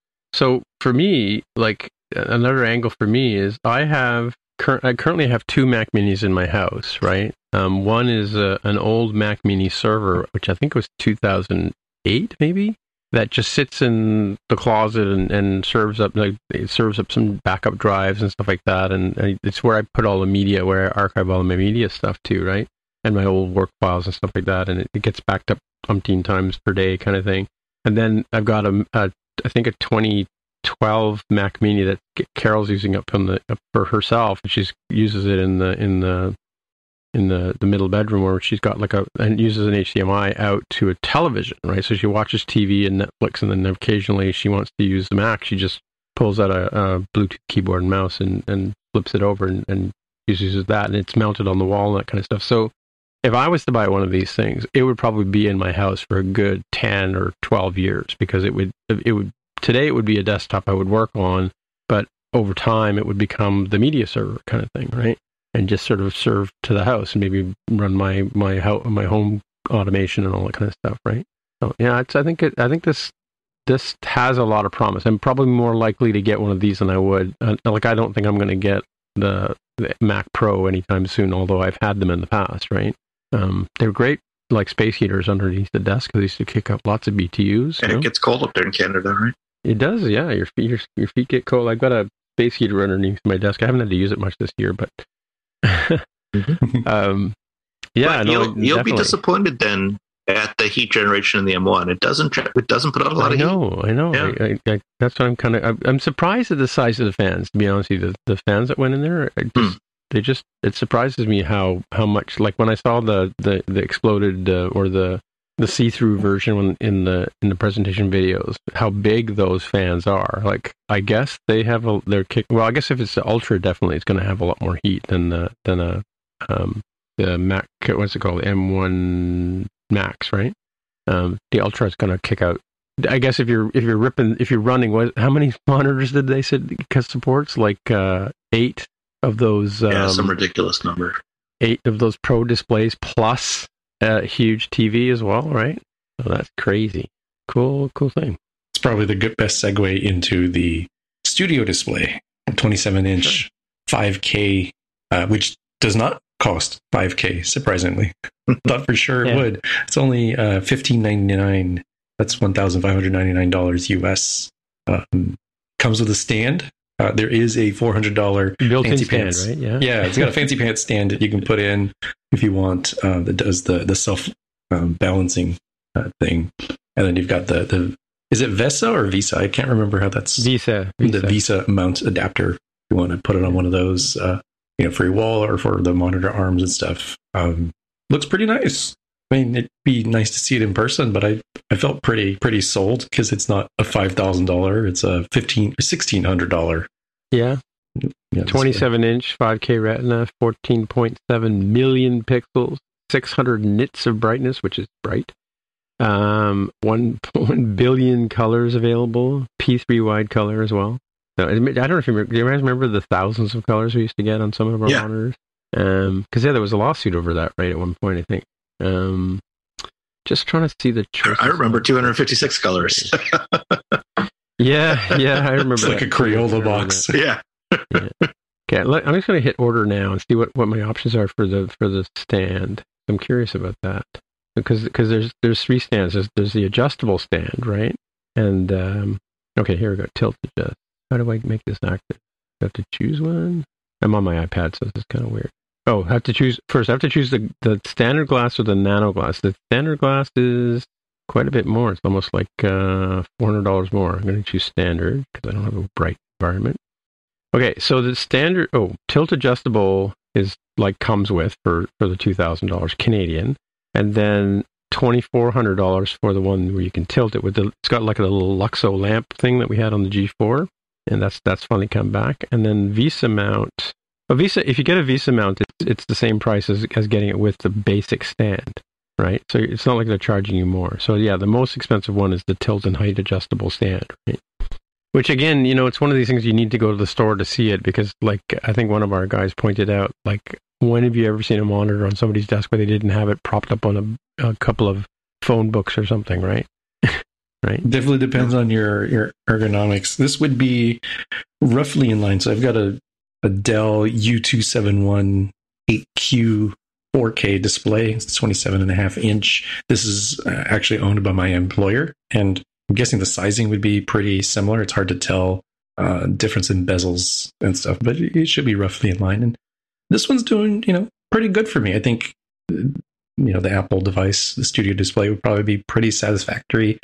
so for me, like another angle for me is I have, cur- I currently have two Mac Minis in my house, right? Um, one is a, an old Mac Mini server, which I think was two thousand eight, maybe, that just sits in the closet and, and serves up, like, it serves up some backup drives and stuff like that. And, and it's where I put all the media, where I archive all of my media stuff too, right? And my old work files and stuff like that. And it, it gets backed up umpteen times per day kind of thing. And then I've got a, a I think a twenty twelve Mac Mini that Carol's using up from the up for herself, and she uses it in the in the in the, the middle bedroom, where she's got like a, and uses an H D M I out to a television, right? So she watches T V and Netflix, and then occasionally she wants to use the Mac. She just pulls out a, a Bluetooth keyboard and mouse and, and flips it over and, and uses that, and it's mounted on the wall and that kind of stuff. So if I was to buy one of these things, it would probably be in my house for a good ten or twelve years, because it would, it would, today it would be a desktop I would work on, but over time it would become the media server kind of thing, right? And just sort of serve to the house and maybe run my, my, ho- my home automation and all that kind of stuff, right? So yeah, it's, I think, it, I think this, this has a lot of promise. I'm probably more likely to get one of these than I would. Uh, like, I don't think I'm going to get the, the Mac Pro anytime soon, although I've had them in the past, right? Um, they're great, like space heaters underneath the desk, because they used to kick up lots of B T Us. And it know? gets cold up there in Canada, right? It does, yeah. Your feet, your, your feet get cold. I've got a space heater underneath my desk. I haven't had to use it much this year, but um, yeah, but no, you'll, you'll be disappointed then at the heat generation in the M one. It doesn't, it doesn't put out a lot I of know, heat. I know, I know. Yeah. I, I, that's what I'm kind of. I'm, I'm surprised at the size of the fans. To be honest with you, the, the fans that went in there, I just, hmm. they just. It surprises me how how much. Like when I saw the the, the exploded uh, or the the see-through version when, in the in the presentation videos, how big those fans are. Like, I guess they have a their kick. Well, I guess if it's the Ultra, definitely it's going to have a lot more heat than the than a um, the Mac. What's it called? M one Max, right? Um, the Ultra is going to kick out. I guess if you're if you're ripping if you're running, what? How many monitors did they say it supports? Like uh, eight of those. Um, yeah, some ridiculous number. Eight of those Pro displays plus a huge T V as well, right? Oh, that's crazy. Cool, cool thing. It's probably the good best segue into the studio display, twenty-seven inch, sure. five K, uh, which does not cost five K. Surprisingly, thought for sure it yeah. would. It's only uh, fifteen ninety-nine. That's one thousand five hundred ninety-nine dollars U S. Um, comes with a stand. Uh, there is a four hundred dollars built-in fancy stand, pants. right? Yeah, yeah, it's got a fancy pants stand that you can put in if you want. Uh, that does the the self um, balancing uh, thing, and then you've got the the is it Vesa or Visa? I can't remember how that's Visa. The Visa mount adapter. If you want to put it on one of those, uh, you know, for your wall or for the monitor arms and stuff. Um, looks pretty nice. I mean, it'd be nice to see it in person, but I I felt pretty pretty sold because it's not a five thousand dollar; it's a fifteen sixteen hundred dollar. Yeah, yeah twenty-seven inch, five K Retina, fourteen point seven million pixels, six hundred nits of brightness, which is bright. Um, one one billion colors available, P three wide color as well. So, I don't know if you remember, do you guys remember the thousands of colors we used to get on some of our yeah. monitors? Um, because yeah, there was a lawsuit over that, right? At one point, I think. Um, just trying to see the choices. I remember two hundred fifty-six colors. yeah, yeah, I remember. It's like that. a Crayola box. Yeah. yeah. Okay, look, I'm just going to hit order now and see what, what my options are for the for the stand. I'm curious about that because because there's there's three stands. There's there's the adjustable stand, right? And um, okay, here we go. Tilt adjust. How do I make this active? I have to choose one. I'm on my iPad, so this is kind of weird. Oh, I have to choose first. I have to choose the the standard glass or the nano glass. The standard glass is quite a bit more. It's almost like uh, four hundred dollars more. I'm going to choose standard because I don't have a bright environment. Okay, so the standard, oh, tilt adjustable is like comes with for, for the two thousand dollars Canadian, and then twenty-four hundred dollars for the one where you can tilt it with the, it's got like a little Luxo lamp thing that we had on the G four, and that's that's finally come back. And then Visa mount, a Visa, if you get a Visa mount, it's, it's the same price as, as getting it with the basic stand, right? So it's not like they're charging you more. So yeah, the most expensive one is the tilt and height adjustable stand, right? Which again, you know, it's one of these things you need to go to the store to see it because, like, I think one of our guys pointed out, like, when have you ever seen a monitor on somebody's desk where they didn't have it propped up on a, a couple of phone books or something, right? Right. Definitely depends on your, your ergonomics. This would be roughly in line. So I've got a, a Dell U two seventy-one eight Q four K display. It's twenty-seven and a half inch. This is uh, actually owned by my employer, and I'm guessing the sizing would be pretty similar. It's hard to tell uh, difference in bezels and stuff, but it should be roughly in line. And this one's doing, you know, pretty good for me. I think, you know, the Apple device, the Studio Display, would probably be pretty satisfactory.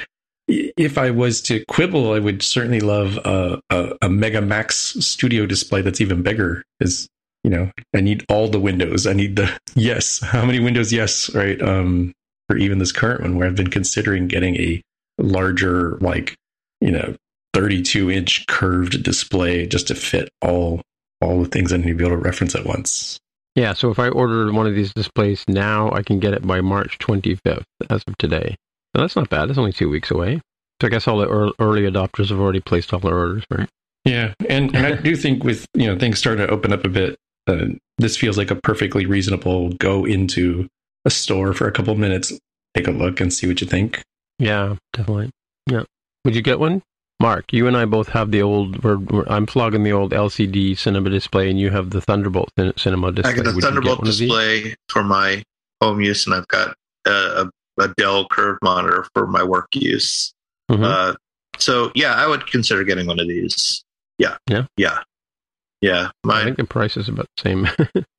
If I was to quibble, I would certainly love a, a, a Mega Max Studio Display that's even bigger. Is, you know, I need all the windows. I need the yes. How many windows? Yes, right. Um, or even this current one where I've been considering getting a larger, like, you know, thirty-two inch curved display just to fit all all the things I need to be able to reference at once. Yeah, so if I order one of these displays now, I can get it by March twenty-fifth as of today. So that's not bad. It's only two weeks away. So I guess all the early adopters have already placed all their orders, right? Yeah, and, and I do think with, you know, things starting to open up a bit, uh, this feels like a perfectly reasonable go into a store for a couple of minutes, take a look and see what you think. Yeah, definitely. Yeah. Would you get one? Mark, you and I both have the old, we're, we're, I'm plugging the old L C D cinema display, and you have the Thunderbolt cinema display. I got a Would Thunderbolt display for my home use, and I've got a, a Dell curved monitor for my work use. Mm-hmm. Uh, so, yeah, I would consider getting one of these. Yeah. Yeah. Yeah. Yeah. My, I think the price is about the same.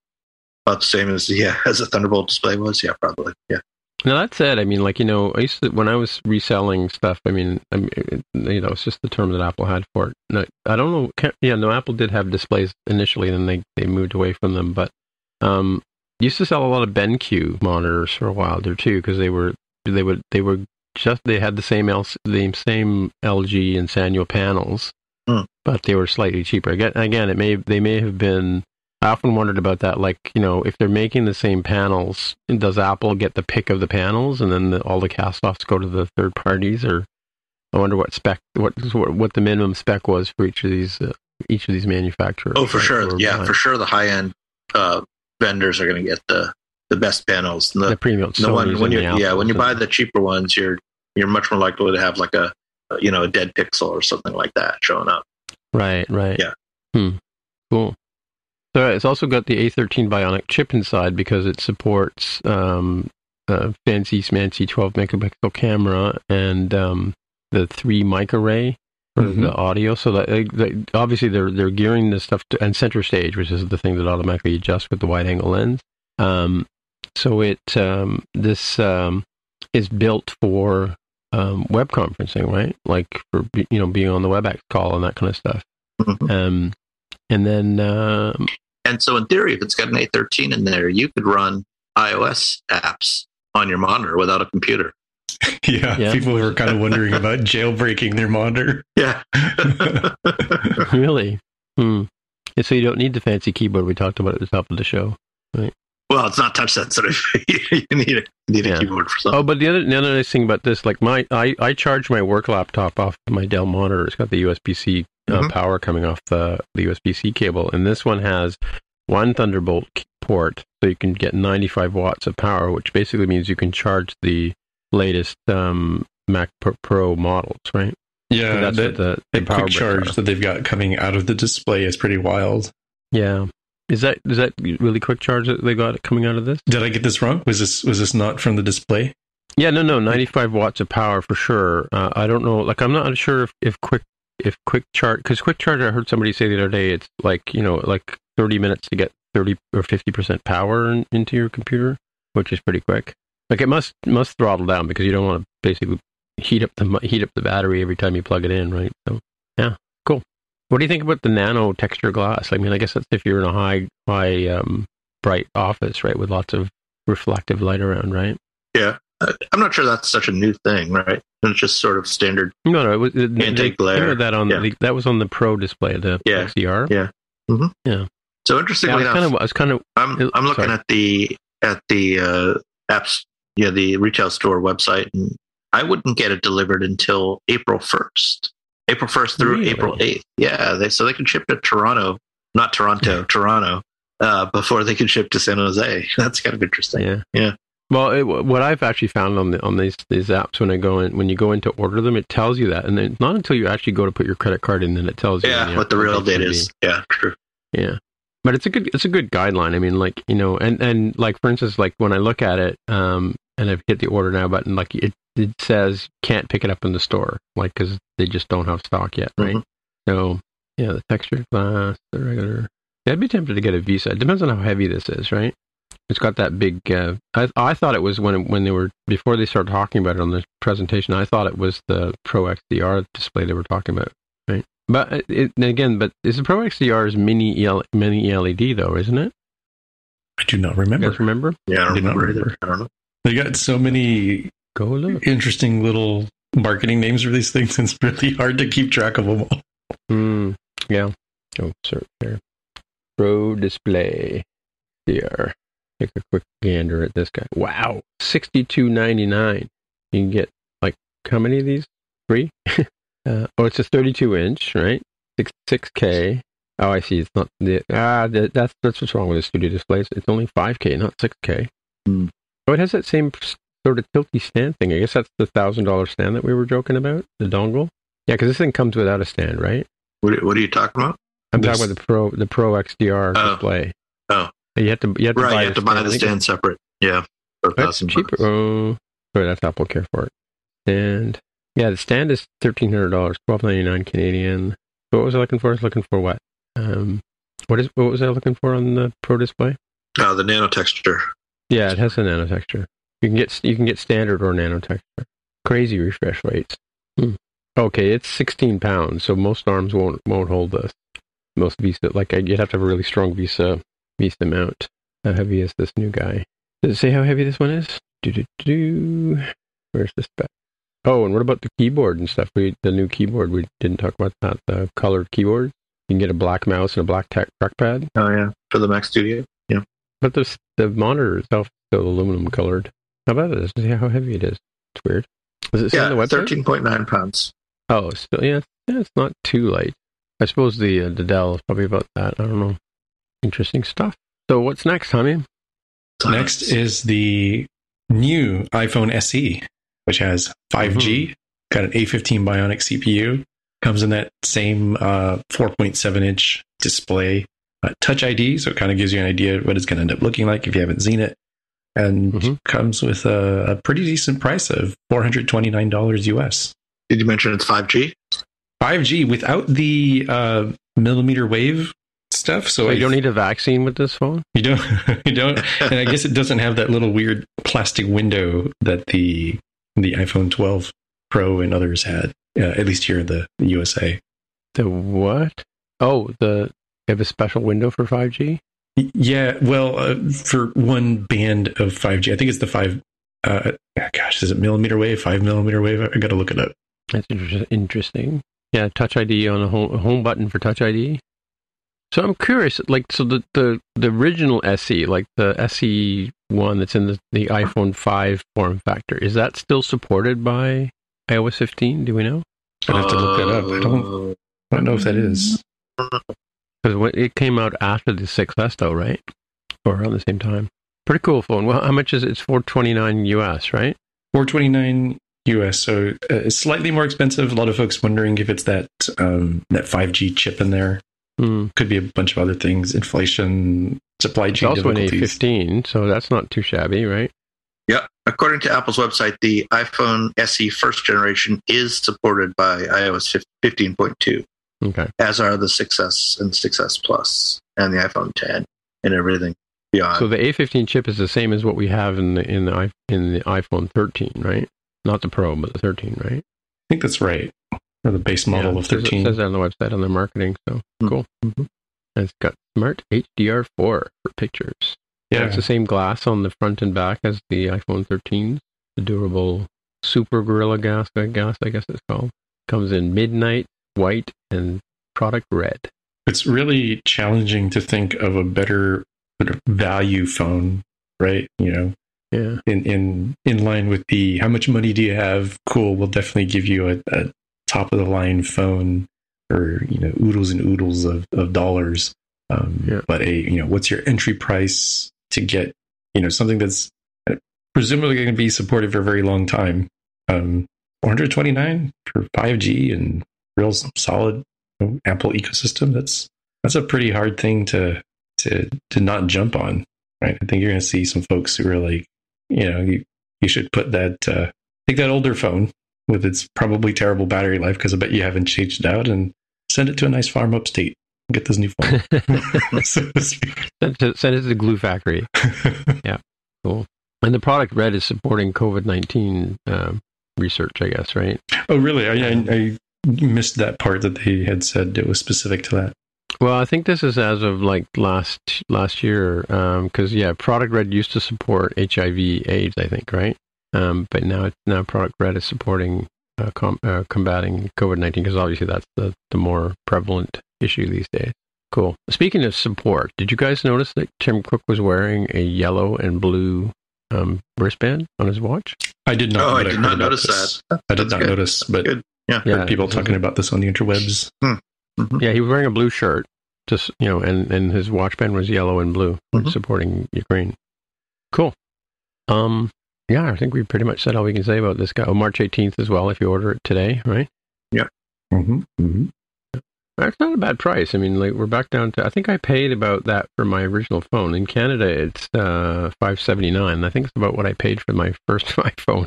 about the same as, yeah, as a Thunderbolt display was. Yeah, probably. Yeah. Now, that said, I mean, like, you know, I used to, when I was reselling stuff, I mean, I mean, you know, it's just the term that Apple had for it. No, I don't know. Can't, yeah, no, Apple did have displays initially, and then they, they moved away from them. But um, used to sell a lot of BenQ monitors for a while there too, because they were they would they were just they had the same L, the same L G and Sanyo panels, mm. but they were slightly cheaper. Again, again, it may they may have been. I often wondered about that, like, you know, if they're making the same panels, does Apple get the pick of the panels, and then the, all the cast-offs go to the third parties? Or I wonder what spec, what what the minimum spec was for each of these uh, each of these manufacturers. Oh, for right? sure, or yeah, behind. for sure. The high-end uh, vendors are going to get the, the best panels. The, the premium. The one when you yeah when you buy the cheaper ones, you're you're much more likely to have like a you know a dead pixel or something like that showing up. Right. Right. Yeah. Hmm. Cool. So it's also got the A thirteen Bionic chip inside because it supports um, a fancy smancy twelve megapixel camera and um, the three mic array for mm-hmm. the audio. So that they, they, obviously they're they're gearing this stuff to, and center stage, which is the thing that automatically adjusts with the wide angle lens. Um, so it um, this um, is built for um, web conferencing, right? Like for you know being on the WebEx call and that kind of stuff. Mm-hmm. Um, and then. Um, And so in theory, if it's got an A thirteen in there, you could run iOS apps on your monitor without a computer. Yeah, yeah. People were kind of wondering about jailbreaking their monitor. Yeah. Really? Hmm. And so you don't need the fancy keyboard we talked about at the top of the show, right? Well, it's not touch sensitive. you need a, you need a yeah. keyboard for something. Oh, but the other, the other nice thing about this, like my, I, I charge my work laptop off my Dell monitor. It's got the U S B C uh, mm-hmm. power coming off the, the U S B C cable, and this one has one Thunderbolt port, so you can get ninety-five watts of power, which basically means you can charge the latest um, Mac Pro models, right? Yeah, so that's that, what the, the that power quick charge are. that they've got coming out of the display is pretty wild. Yeah. Is that is that really quick charge that they got coming out of this? Did I get this wrong? Was this was this not from the display? Yeah, no, no, ninety-five watts of power for sure. Uh, I don't know, like I'm not sure if, if quick if quick charge, because quick charge, I heard somebody say the other day, it's like, you know, like thirty minutes to get thirty or fifty percent power in, into your computer, which is pretty quick. Like it must must throttle down because you don't want to basically heat up the heat up the battery every time you plug it in, right? So yeah, cool. What do you think about the nano texture glass? I mean, I guess that's if you're in a high high um, bright office, right, with lots of reflective light around, right? Yeah. I'm not sure that's such a new thing, right? It's just sort of standard. No, no, it was it, anti-glare. That on yeah. the, that was on the Pro display, the yeah. X D R. Yeah, mm-hmm. yeah. So interestingly yeah, enough, I was kind of, I'm I'm looking sorry. at the at the uh, apps, yeah, the retail store website, and I wouldn't get it delivered until April first, April first through really? April eighth. Yeah, they so they can ship to Toronto, not Toronto, Toronto, uh, before they can ship to San Jose. That's kind of interesting. Yeah, yeah. Well, it, what I've actually found on the on these these apps when I go in when you go in to order them, it tells you that, and then not until you actually go to put your credit card in, then it tells you. Yeah, you know, what the real date is. Yeah, true. Yeah, but it's a good it's a good guideline. I mean, like you know, and, and like for instance, like when I look at it, um, and I've hit the order now button, like it it says can't pick it up in the store, like because they just don't have stock yet, right? Mm-hmm. So yeah, the textured glass, the regular. Yeah, I'd be tempted to get a Visa. It depends on how heavy this is, right? It's got that big. Uh, I I thought it was when it, when they were before they started talking about it on the presentation. I thought it was the Pro X D R display they were talking about, right? But it, again, but is the Pro X D R's mini EL, mini L E D though, isn't it? I do not remember. You guys remember? Yeah, I don't I do not remember, remember either. I don't know. They got so many Go look. interesting little marketing names for these things. It's really hard to keep track of them all. Mm, yeah. Oh, search there. Pro Display here. Take a quick gander at this guy. Wow, sixty-two ninety-nine. You can get like how many of these? Three. uh, oh, it's a thirty-two inch, right? Six six K. Oh, I see. It's not the ah. The, that's that's what's wrong with the studio displays. It's only five K, not six K. Hmm. Oh, it has that same sort of tilty stand thing. I guess that's the thousand dollar stand that we were joking about. The dongle. Yeah, because this thing comes without a stand, right? What What are you talking about? I'm This- talking about the Pro the Pro X D R Oh. display. Oh. You have to you have to Right, buy you have to buy the stand separate. Yeah, for a That's thousand cheaper. bucks. Oh, sorry, that's Apple Care for it. And yeah, the stand is thirteen hundred dollars, twelve ninety nine Canadian. So what was I looking for? I was looking for what? Um, what is what was I looking for on the Pro display? Oh, the nano texture. Yeah, it has a nano texture. You can get you can get standard or nano texture. Crazy refresh rates. Hmm. Okay, it's sixteen pounds, so most arms won't won't hold this. Most Visa, like you'd have to have a really strong Visa Visa mount. How heavy is this new guy? Does it say how heavy this one is? Do do do. Where's the spec? Oh, and what about the keyboard and stuff? We the new keyboard. We didn't talk about that. The colored keyboard. You can get a black mouse and a black tech trackpad. Oh yeah, for the Mac Studio. Yeah, But the the monitor itself is still aluminum colored. How about this? See how heavy it is. It's weird. Does it say yeah, on the website? thirteen point nine pounds. Oh, it's still yeah, yeah. It's not too light. I suppose the uh, the Dell is probably about that. I don't know. Interesting stuff. So what's next, Tommy? Next is the new iPhone S E, which has five G, Mhm. got an A fifteen Bionic C P U, comes in that same uh, four point seven inch display, uh, Touch I D, so it kind of gives you an idea of what it's going to end up looking like if you haven't seen it, and Mhm. comes with a, a pretty decent price of four hundred twenty-nine dollars U S. Did you mention it's five G? five G without the uh, millimeter wave stuff, so So you I- don't need a vaccine with this phone? You don't, you don't, and I guess it doesn't have that little weird plastic window that the the iPhone twelve Pro and others had, uh, at least here in the U S A. The what? Oh, the they have a special window for five G? Yeah, well, uh, for one band of five G, I think it's the five. Uh, gosh, is it millimeter wave? Five millimeter wave? I got to look it up. That's inter- interesting. Yeah, Touch I D on a home, a home button for Touch I D. So I'm curious, like, so the, the, the original S E, like the S E one that's in the, the iPhone five form factor, is that still supported by i O S fifteen? Do we know? I'd have to look that up. I don't, I don't know if that is. Because it came out after the six S, though, right? Or around the same time. Pretty cool phone. Well, how much is it? It's four twenty-nine U S, right? four twenty-nine U S, so uh, it's slightly more expensive. A lot of folks wondering if it's that um, that five G chip in there. Mm. Could be a bunch of other things, inflation, supply chain it's also difficulties. an A fifteen, so that's not too shabby, right? Yeah. According to Apple's website, the iPhone S E first generation is supported by iOS fifteen point two. Okay. As are the six S and the six S Plus and the iPhone ten and everything beyond. So the A fifteen chip is the same as what we have in the in the in the iPhone thirteen, right? Not the Pro, but the thirteen, right? I think that's right. Or the base model yeah, of thirteen. It says that on the website on their marketing, so mm-hmm. cool. Mm-hmm. And it's got smart H D R four for pictures. Yeah, yeah, it's the same glass on the front and back as the iPhone thirteen. The durable Super Gorilla Glass, I guess, I guess it's called. Comes in midnight, white, and product red. It's really challenging to think of a better sort of value phone, right? You know, yeah. In in in line with the how much money do you have? Cool, we'll definitely give you a, a top of the line phone, or you know, oodles and oodles of, of dollars. Um, yeah. But a you know, what's your entry price to get you know something that's presumably going to be supported for a very long time? Um, four twenty-nine for five G and real solid you know, Apple ecosystem. That's that's a pretty hard thing to to to not jump on, right? I think you're going to see some folks who are like, you know, you you should put that uh, take that older phone with its probably terrible battery life, because I bet you haven't changed it out, and send it to a nice farm upstate. Get this new phone. send, it to, send it to the glue factory. Yeah, cool. And the product red is supporting COVID nineteen uh, research, I guess, right? Oh, really? I, I, I missed that part that they had said it was specific to that. Well, I think this is as of like last last year, because um, yeah, product red used to support H I V AIDS, I think, right? Um, but now now product red is supporting uh, com- uh, combating COVID nineteen, because obviously that's the, the more prevalent issue these days. Cool. Speaking of support, did you guys notice that Tim Cook was wearing a yellow and blue um, wristband on his watch? I did not. Oh, I did not notice this. that. I did That's not good. notice, but good. Yeah, heard people talking about this on the interwebs. Hmm. Mm-hmm. Yeah, he was wearing a blue shirt, just you know, and, and his watch band was yellow and blue, mm-hmm. supporting Ukraine. Cool. Um, yeah, I think we pretty much said all we can say about this guy. Oh, March eighteenth as well, if you order it today, right? Yeah. Mm-hmm. Mm-hmm. That's not a bad price. I mean, like we're back down to. I think I paid about that for my original phone. In Canada, it's uh, five seventy nine. I think it's about what I paid for my first iPhone,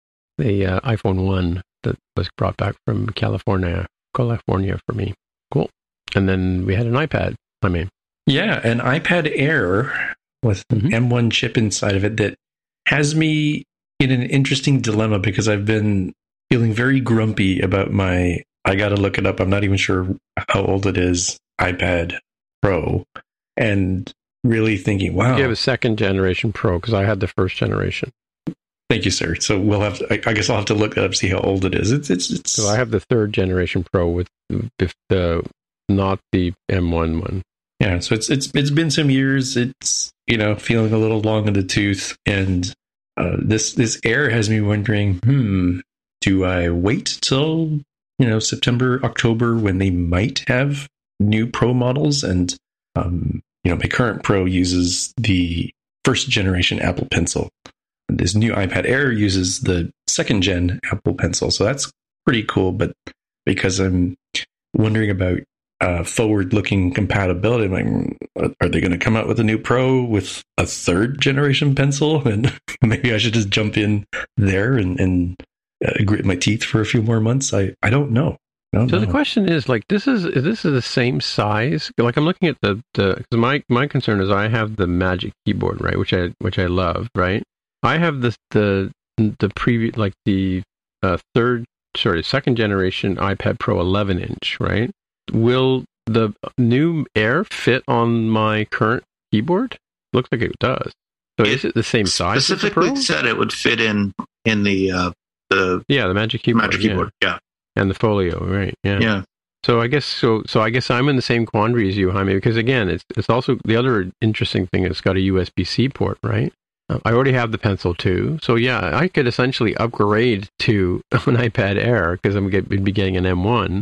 the uh, iPhone one that was brought back from California, California for me. Cool. And then we had an iPad. I mean, yeah, an iPad Air with an mm-hmm. M one chip inside of it that has me in an interesting dilemma, because I've been feeling very grumpy about my. I got to look it up. I'm not even sure how old it is. iPad Pro, and really thinking, wow. You have a second generation Pro, because I had the first generation. Thank you, sir. So we'll have. To, I, I guess I'll have to look it up, see how old it is. It's it's. it's so I have the third generation Pro with the, the not the M one one. Yeah. So it's it's it's been some years. It's you know feeling a little long in the tooth, and uh, this this Air has me wondering. Hmm. Do I wait till you know September, October, when they might have new Pro models? And um, you know my current Pro uses the first generation Apple Pencil. This new iPad Air uses the second gen Apple Pencil, so that's pretty cool. But because I'm wondering about uh, forward-looking compatibility, I'm like, are they going to come out with a new Pro with a third generation pencil? And maybe I should just jump in there and, and uh, grit my teeth for a few more months. I, I don't know. I don't so know. The question is, like, this is this is the same size. Like, I'm looking at the the because my my concern is I have the Magic Keyboard, right, which I which I love, right. I have this the the previous like the uh, third sorry second generation iPad Pro eleven inch, right? Will the new Air fit on my current keyboard? Looks like it does. So it is it the same size? Specifically as the Pro? said it would fit in in the uh, the yeah the Magic Keyboard, Magic Keyboard, yeah. yeah, and the Folio, right? Yeah, yeah. So I guess so. So I guess I'm in the same quandary as you, Jaime, because again, it's it's also the other interesting thing is it's got a U S B C port, right? I already have the Pencil too, so yeah, I could essentially upgrade to an iPad Air because I'm going to be getting an M one,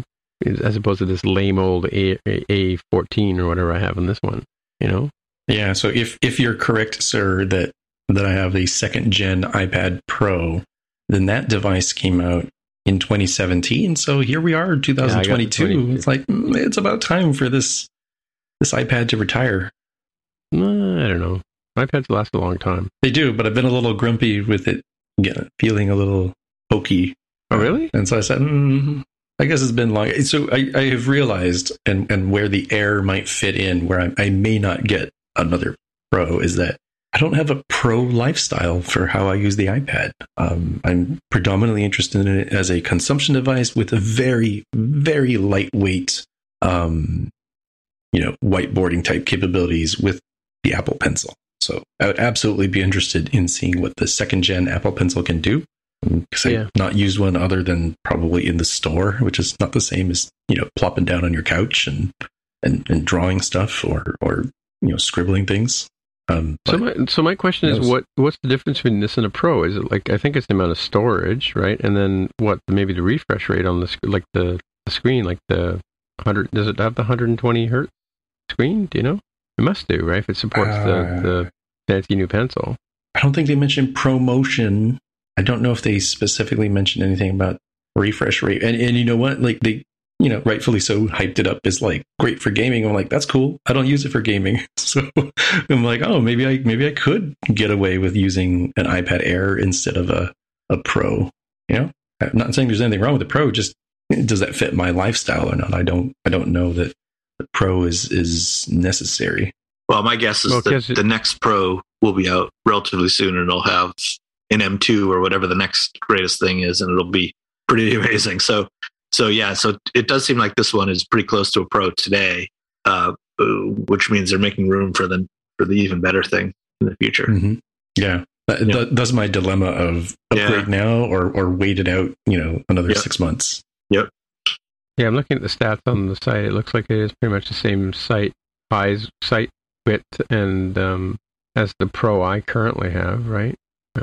as opposed to this lame old A, A fourteen or whatever I have in this one, you know? Yeah, so if, if you're correct, sir, that, that I have the second gen iPad Pro, then that device came out in twenty seventeen. So here we are, two thousand twenty-two. Yeah, it's like, mm, it's about time for this this iPad to retire. Uh, I don't know. iPads last a long time. They do, but I've been a little grumpy with it, yeah, feeling a little pokey. Oh, really? And so I said, mm, I guess it's been long. So I, I have realized, and, and where the Air might fit in, where I, I may not get another Pro, is that I don't have a Pro lifestyle for how I use the iPad. Um, I'm predominantly interested in it as a consumption device with a very, very lightweight, um, you know, whiteboarding type capabilities with the Apple Pencil. So I would absolutely be interested in seeing what the second gen Apple Pencil can do. Because yeah. I've not used one other than probably in the store, which is not the same as, you know, plopping down on your couch and, and, and drawing stuff or, or, you know, scribbling things. Um, so my so my question is, what what's the difference between this and a Pro? Is it like, I think it's the amount of storage, right? And then what, maybe the refresh rate on the sc- like the, the screen, like the one hundred, does it have the one hundred twenty hertz screen? Do you know? It must do, right? If it supports uh, the, the fancy new pencil. I don't think they mentioned ProMotion. I don't know if they specifically mentioned anything about refresh rate. And and you know what? Like they, you know, rightfully so, hyped it up as like great for gaming. I'm like, that's cool. I don't use it for gaming. So I'm like, oh, maybe I maybe I could get away with using an iPad Air instead of a, a Pro. You know? I'm not saying there's anything wrong with the Pro, just does that fit my lifestyle or not? I don't I don't know that the Pro is is necessary. Well, my guess is well, that it- the next Pro will be out relatively soon and it'll have an M two or whatever the next greatest thing is, and it'll be pretty amazing. So, so yeah, so it does seem like this one is pretty close to a Pro today, uh, which means they're making room for the for the even better thing in the future. Mm-hmm. Yeah, that, yeah. That's my dilemma of upgrade yeah. now or or wait it out, you know, another yep. six months. Yep. Yeah, I'm looking at the stats on the site. It looks like it is pretty much the same site size, site width, and um, as the Pro I currently have, right?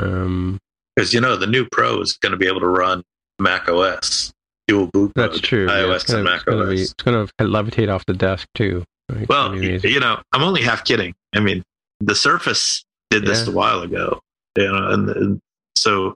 Um, because you know the new Pro is going to be able to run Mac O S dual boot that's mode, true iOS yeah, and Mac O S. Be, it's going to levitate off the desk too. Right? Well, you know, I'm only half kidding. I mean, the Surface did this yeah. a while ago, you know, and, and so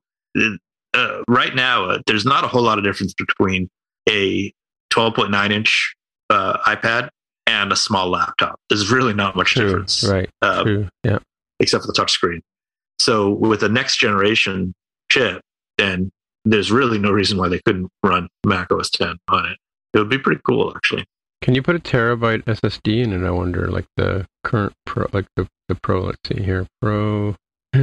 uh, right now uh, there's not a whole lot of difference between a twelve point nine inch uh, iPad and a small laptop. There's really not much true. difference, right? Um, true. Yeah, except for the touch screen. So with the next generation chip, then there's really no reason why they couldn't run Mac O S ten on it. It would be pretty cool, actually. Can you put a terabyte S S D in it? I wonder, like the current Pro, like the, the Pro. Let's see here, Pro.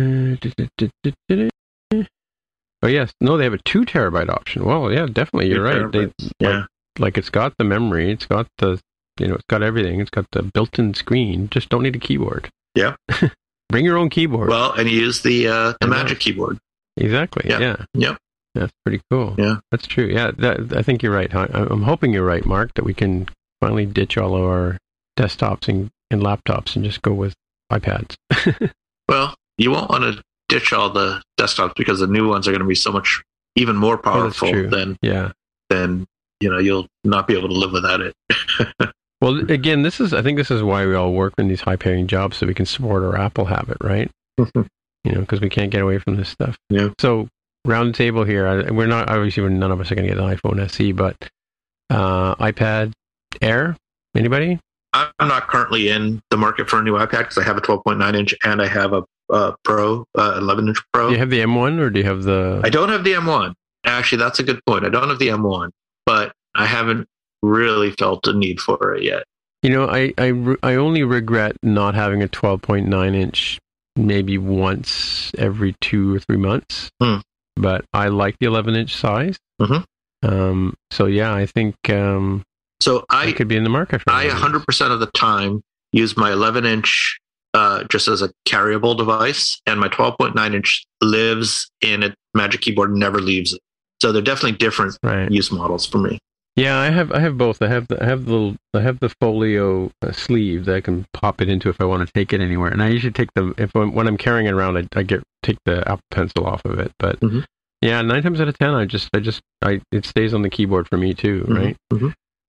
Oh yes, no, they have a two terabyte option. Well, yeah, definitely, you're right. They, yeah, like, like it's got the memory, it's got the, you know, it's got everything. It's got the built-in screen. Just don't need a keyboard. Yeah. Bring your own keyboard. Well, and you use the uh, the Magic Keyboard. Exactly. Yeah. Yeah. Yep. That's pretty cool. Yeah. That's true. Yeah. That, I think you're right. I, I'm hoping you're right, Mark, that we can finally ditch all of our desktops and, and laptops and just go with iPads. Well, you won't want to ditch all the desktops because the new ones are going to be so much even more powerful oh, than yeah. Then you know you'll not be able to live without it. Well, again, this is I think this is why we all work in these high-paying jobs so we can support our Apple habit, right? You know, because we can't get away from this stuff. Yeah. So, round table here. I, we're not obviously none of us are going to get an iPhone S E, but uh, iPad Air. Anybody? I'm not currently in the market for a new iPad because I have a twelve point nine inch and I have a uh, Pro, uh, eleven inch Pro. Do you have the M one or do you have the? I don't have the M one. Actually, that's a good point. I don't have the M one, but I haven't really felt a need for it yet. You know, I, I, I only regret not having a twelve point nine inch maybe once every two or three months. Hmm. But I like the eleven inch size. Mm-hmm. Um, so yeah, I think um, so I, I could be in the market for I one hundred percent of the time use my eleven inch uh, just as a carryable device, and my twelve point nine inch lives in a Magic Keyboard and never leaves it. So they're definitely different right. use models for me. Yeah, I have I have both. I have the I have the I have the folio uh, sleeve that I can pop it into if I want to take it anywhere. And I usually take the if I'm, when I'm carrying it around, I, I get take the Apple Pencil off of it. But mm-hmm. yeah, nine times out of ten, I just I just I it stays on the keyboard for me too, right? Mm-hmm.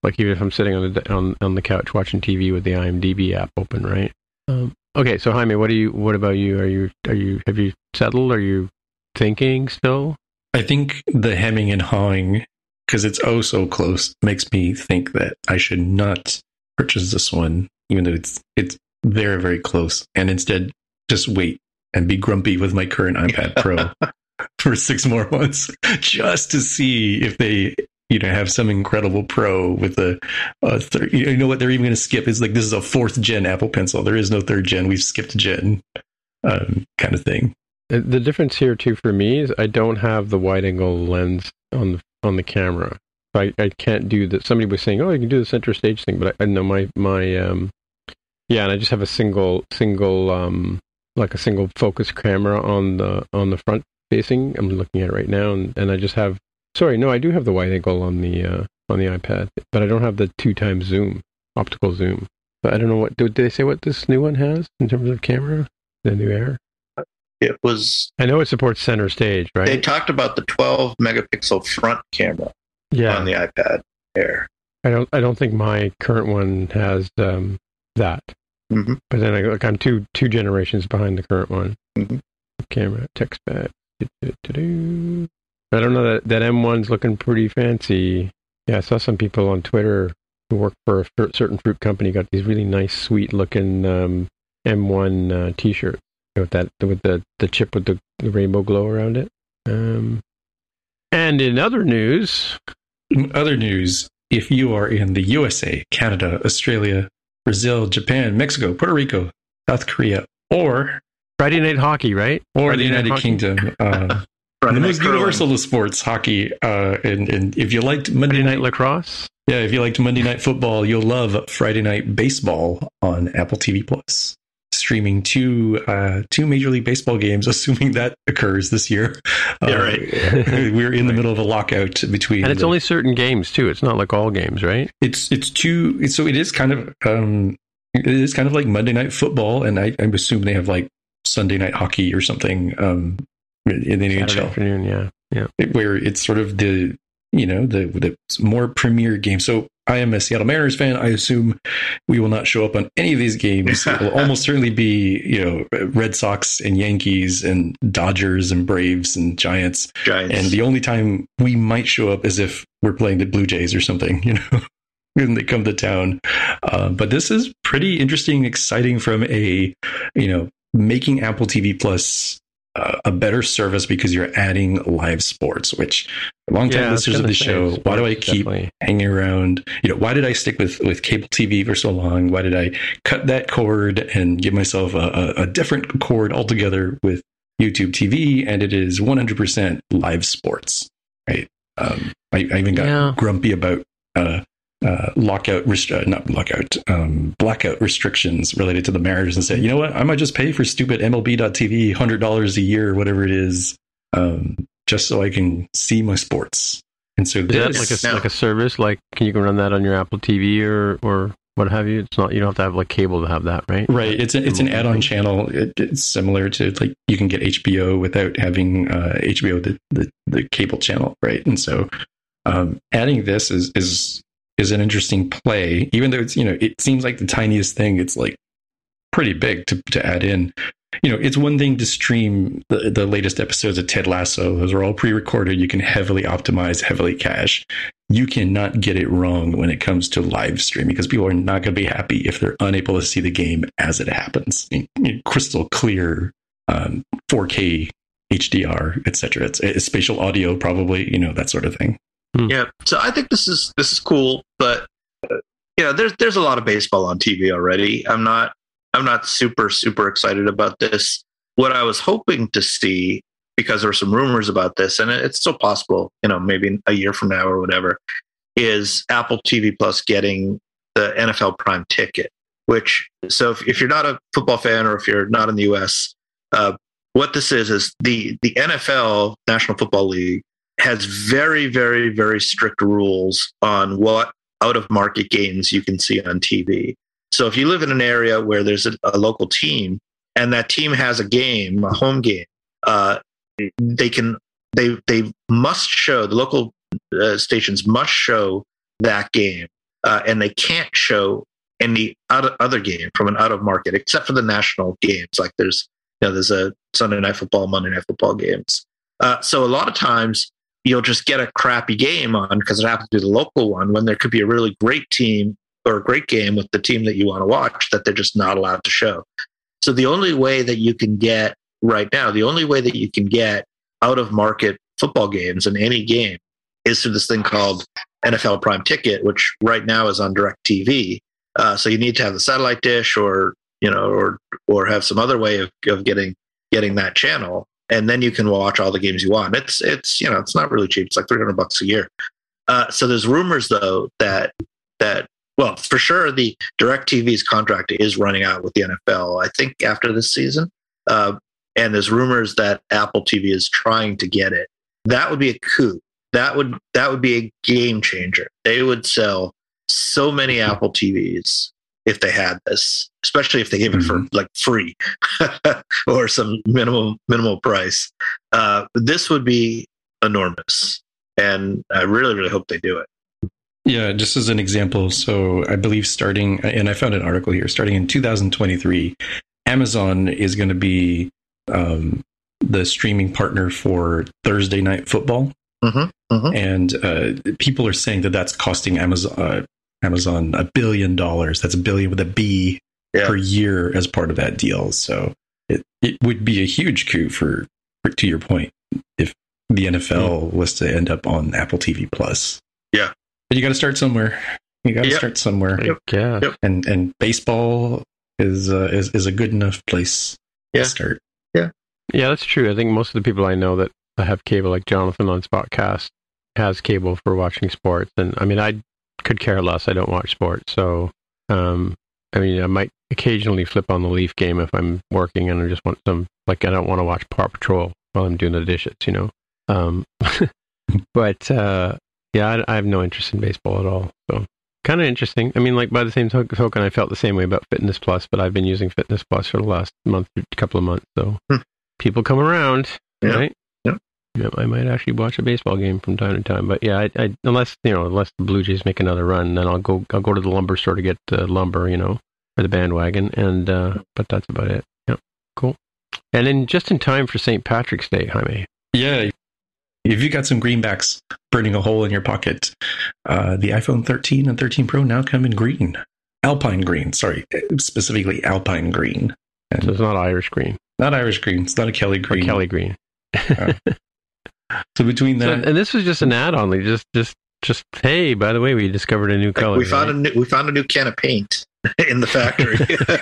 Like even if I'm sitting on the on, on the couch watching T V with the IMDb app open, right? Um, okay, so Jaime, what do you? What about you? Are you? Are you? Have you settled? Are you thinking still? I think the hemming and hawing, because it's oh so close, makes me think that I should not purchase this one, even though it's it's very very close, and instead just wait and be grumpy with my current iPad Pro for six more months just to see if they, you know, have some incredible Pro with a, a third, you know what they're even going to skip. It's like, this is a fourth gen Apple Pencil. There is no third gen. We've skipped gen, um, kind of thing. The difference here too for me is I don't have the wide angle lens on the on the camera. I, I can't do that. Somebody was saying, "Oh, you can do the center stage thing," but I, I know my my um, yeah, and I just have a single single um, like a single focus camera on the on the front facing. I'm looking at it right now, and, and I just have. Sorry, no, I do have the wide angle on the uh, on the iPad, but I don't have the two times zoom, optical zoom. But I don't know what did they say what this new one has in terms of camera, the new Air. It was. I know it supports center stage, right? They talked about the twelve megapixel front camera yeah. on the iPad Air. I don't. I don't think my current one has um, that. Mm-hmm. But then I like I'm two two generations behind the current one. Mm-hmm. Camera text back. I don't know that that M one's looking pretty fancy. Yeah, I saw some people on Twitter who work for a certain fruit company got these really nice, sweet looking um, M one uh, T-shirts. With that, with the, the chip with the, the rainbow glow around it. Um, and in other news, in other news, if you are in the U S A, Canada, Australia, Brazil, Japan, Mexico, Puerto Rico, South Korea, or Friday Night Hockey, right? Or Friday the United Kingdom, uh, the most universal of sports, hockey. Uh, and, and if you liked Monday Friday night, night lacrosse, yeah, if you liked Monday Night Football, you'll love Friday Night Baseball on Apple T V Plus. Streaming two uh, two Major League Baseball games, assuming that occurs this year. Yeah, uh, right. We're in the middle of a lockout between, and it's the, only certain games too. It's not like all games, right? It's it's two. It's, so it is kind of um, it is kind of like Monday Night Football, and I, I assume they have like Sunday Night Hockey or something um, in the N H L afternoon. Yeah, yeah. Where it's sort of the you know the the more premier game. So I am a Seattle Mariners fan. I assume we will not show up on any of these games. It will almost certainly be, you know, Red Sox and Yankees and Dodgers and Braves and Giants. Giants. And the only time we might show up is if we're playing the Blue Jays or something, you know, when they come to town. Uh, but this is pretty interesting, exciting from a, you know, making Apple T V Plus Uh, a better service because you're adding live sports, which long-time yeah, listeners of the show, sports, why do I keep definitely. hanging around? You know, why did I stick with, with cable T V for so long? Why did I cut that cord and give myself a, a, a different cord altogether with YouTube T V? And it is one hundred percent live sports, right? Um, I, I even got yeah. grumpy about uh, uh, lockout, rest- uh, not lockout, um, blackout restrictions related to the Mariners and said, you know what, I might just pay for stupid M L B dot T V, one hundred dollars a year, whatever it is, um, just so I can see my sports. And so is this, that like a, no. like a service? Like, can you go run that on your Apple T V or, or what have you? It's not, you don't have to have like cable to have that, right? Right. It's a, it's an add-on channel. It, it's similar to like you can get H B O without having uh, H B O, the, the, the cable channel. Right. And so um, adding this is, is, is an interesting play, even though it's, you know, it seems like the tiniest thing. It's like pretty big to, to add in. You know, it's one thing to stream the, the latest episodes of Ted Lasso. Those are all pre-recorded. You can heavily optimize, heavily cache. You cannot get it wrong when it comes to live streaming because people are not going to be happy if they're unable to see the game as it happens. I mean, crystal clear, um, four K H D R, et cetera. It's, it's spatial audio, probably, you know, that sort of thing. Hmm. Yeah, so I think this is this is cool, but uh, you know, there's there's a lot of baseball on T V already. I'm not I'm not super super excited about this. What I was hoping to see, because there were some rumors about this, and it's still possible, you know, maybe a year from now or whatever, is Apple T V Plus getting the N F L Prime ticket. Which, so if, if you're not a football fan or if you're not in the U S, uh, what this is is the the N F L, National Football League, has very, very, very strict rules on what out-of-market games you can see on T V. So if you live in an area where there's a, a local team and that team has a game, a home game, uh, they can they they must show, the local uh, stations must show that game uh, and they can't show any other game from an out of market, except for the national games. Like there's, you know, there's a Sunday Night Football, Monday Night Football games. Uh, so a lot of times you'll just get a crappy game on because it happens to be the local one when there could be a really great team or a great game with the team that you want to watch that they're just not allowed to show. So the only way that you can get right now, the only way that you can get out of market football games in any game is through this thing called N F L Prime Ticket, which right now is on DirecTV. Uh, so you need to have the satellite dish, or you know, or or have some other way of, of getting getting that channel, and then you can watch all the games you want. It's it's you know, it's not really cheap. It's like three hundred bucks a year. Uh, so there's rumors though that that well, for sure the DirecTV's contract is running out with the N F L. I think after this season, uh, and there's rumors that Apple T V is trying to get it. That would be a coup. That would that would be a game changer. They would sell so many Apple T Vs if they had this, especially if they gave it mm-hmm. for like free or some minimal minimal price. Uh, this would be enormous, and I really really hope they do it. Yeah, just as an example, so I believe starting, and I found an article here, starting in two thousand twenty-three, Amazon is going to be um, the streaming partner for Thursday Night Football. Mm-hmm, mm-hmm. And uh, people are saying that that's costing Amazon uh, Amazon a billion dollars. That's a billion with a B yeah. per year as part of that deal. So it, it would be a huge coup for, for, to your point, if the N F L mm-hmm. was to end up on Apple T V Plus. Yeah, but you got to start somewhere. You got to yep. start somewhere. Yep. Yeah, yep. and and baseball is uh, is is a good enough place yeah. to start. Yeah, yeah, that's true. I think most of the people I know that I have cable, like Jonathan on Spotcast, has cable for watching sports. And I mean, I could care less. I don't watch sports. So, um, I mean, I might occasionally flip on the Leaf game if I'm working and I just want some, like, I don't want to watch Paw Patrol while I'm doing the dishes, you know? Um, but, uh, yeah, I, I have no interest in baseball at all. So, kind of interesting. I mean, like, by the same token, I felt the same way about Fitness Plus, but I've been using Fitness Plus for the last month, couple of months. So, hmm. people come around, yeah. right? Yeah, I might actually watch a baseball game from time to time, but yeah, I, I, unless you know, unless the Blue Jays make another run, then I'll go. I'll go to the lumber store to get uh, lumber, you know, for the bandwagon, and uh, but that's about it. Yeah, cool. And then just in time for Saint Patrick's Day, Jaime. Yeah, if you got some greenbacks burning a hole in your pocket, uh, the iPhone thirteen and thirteen Pro now come in green, Alpine green. Sorry, specifically Alpine green. And so it's not Irish green. Not Irish green. It's not a Kelly green. Or Kelly green. uh, So between that, so, and this was just an add-on, like just, just, just. Hey, by the way, we discovered a new color. We found right? a new, we found a new can of paint in the factory.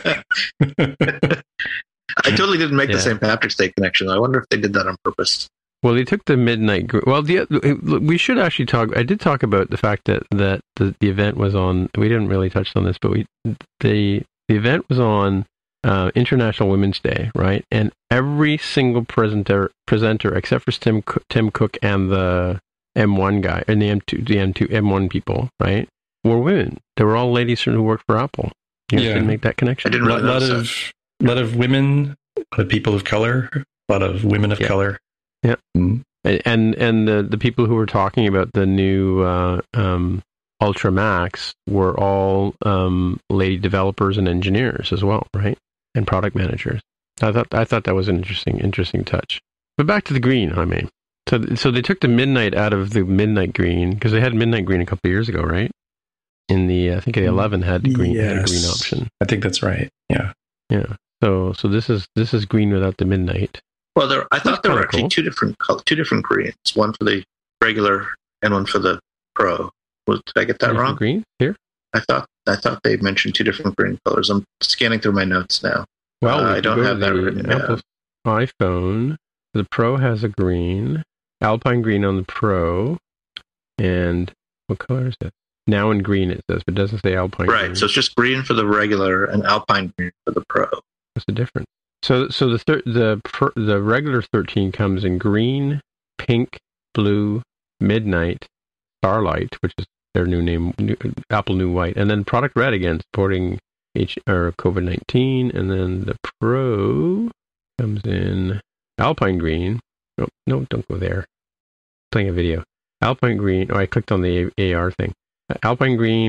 I totally didn't make yeah. the Saint Patrick's Day connection. I wonder if they did that on purpose. Well, they took the midnight. Gr- well, the, we should actually talk. I did talk about the fact that that the, the event was on. We didn't really touch on this, but we the the event was on uh, International Women's Day, right? And every single presenter presenter except for Tim Tim Cook and the M one guy and the M two the M two M one people, right, were women. They were all ladies who worked for Apple. You yeah. didn't make that connection. I didn't really a lot of a lot of women, a lot of people of color, a lot of women of yeah. color. Yeah, mm-hmm. and and the the people who were talking about the new uh, um, Ultra Max were all um, lady developers and engineers as well, right, and product managers. I thought I thought that was an interesting interesting touch. But back to the green, I mean, so so they took the midnight out of the midnight green because they had midnight green a couple of years ago, right? In the I think the eleven had the green yes. had a green option. I think that's right. Yeah, yeah. So so this is this is green without the midnight. Well, there I thought That's there were actually cool. two different two different greens, one for the regular and one for the Pro. Was, did I get that wrong? Green here? I thought I thought they mentioned two different green colors. I'm scanning through my notes now. Well, uh, I don't have that written down. iPhone, the Pro has a green, Alpine green on the Pro, and what color is it? Now in green it says, but it doesn't say Alpine right, green. So it's just green for the regular and Alpine green for the Pro. What's the difference? So, so the thir- the per- the regular thirteen comes in green, pink, blue, midnight, starlight, which is their new name, new, Apple New White, and then product red again, supporting H or COVID nineteen, and then the Pro comes in Alpine green. No, no, don't go there. Playing a video. Alpine green. Oh, I clicked on the A R thing. Alpine green,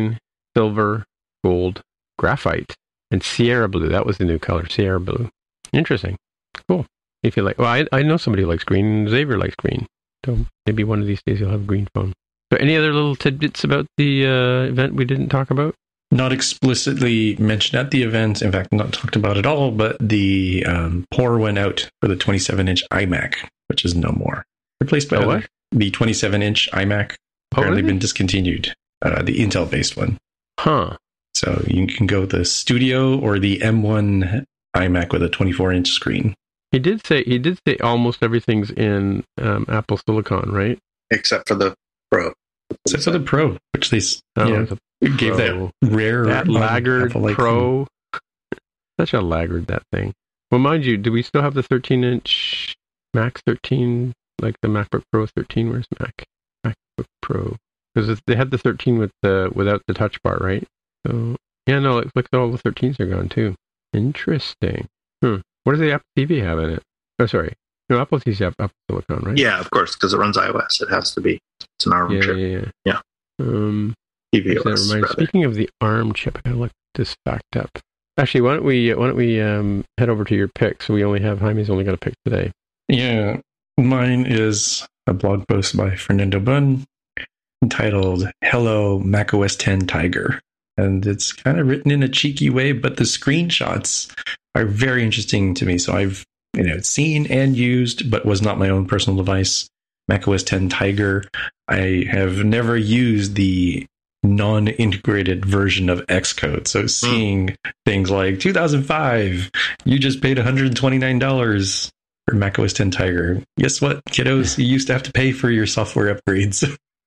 silver, gold, graphite, and Sierra blue. That was the new color, Sierra blue. Interesting. Cool. If you like, well, I, I know somebody who likes green. Xavier likes green. So maybe one of these days you'll have a green phone. So any other little tidbits about the uh, event we didn't talk about? Not explicitly mentioned at the event. In fact, not talked about at all, but the um, pour went out for the twenty-seven inch iMac, which is no more. Replaced by oh, other, what? the twenty-seven inch iMac. Apparently oh, really? been discontinued. Uh, the Intel-based one. Huh. So you can go the Studio or the M one iMac with a twenty-four inch screen. He did say he did say almost everything's in um, Apple Silicon, right? Except for the Pro. Except for the Pro, which they Oh, you know, the gave Pro. that rare That um, laggard Apple-like Pro. Such a laggard, that thing. Well, mind you, do we still have the thirteen inch Mac thirteen, like the MacBook Pro thirteen? Where's Mac? MacBook Pro. Because they had the thirteen with the without the touch bar, right? So, yeah, no, it looks like all the thirteens are gone, too. Interesting. Hmm. What does the Apple T V have in it? Oh, sorry. No, Apple T V have Apple Silicon, right? Yeah, of course, because it runs iOS. It has to be. It's an ARM yeah, chip. yeah, yeah. Yeah. Um, T V actually, O S, that reminds, rather. speaking of the ARM chip, I gotta look this fact up. Actually, why don't we why don't we um, head over to your pick? So we only have Jaime's only got a pick today. Yeah, mine is a blog post by Fernando Bun entitled "Hello macOS ten Tiger," and it's kind of written in a cheeky way, but the screenshots are very interesting to me. So I've you know seen and used, but was not my own personal device, macOS ten Tiger. I have never used the non-integrated version of Xcode. So seeing mm. things like two thousand five, you just paid one hundred twenty-nine dollars for macOS ten Tiger. Guess what, kiddos? You used to have to pay for your software upgrades.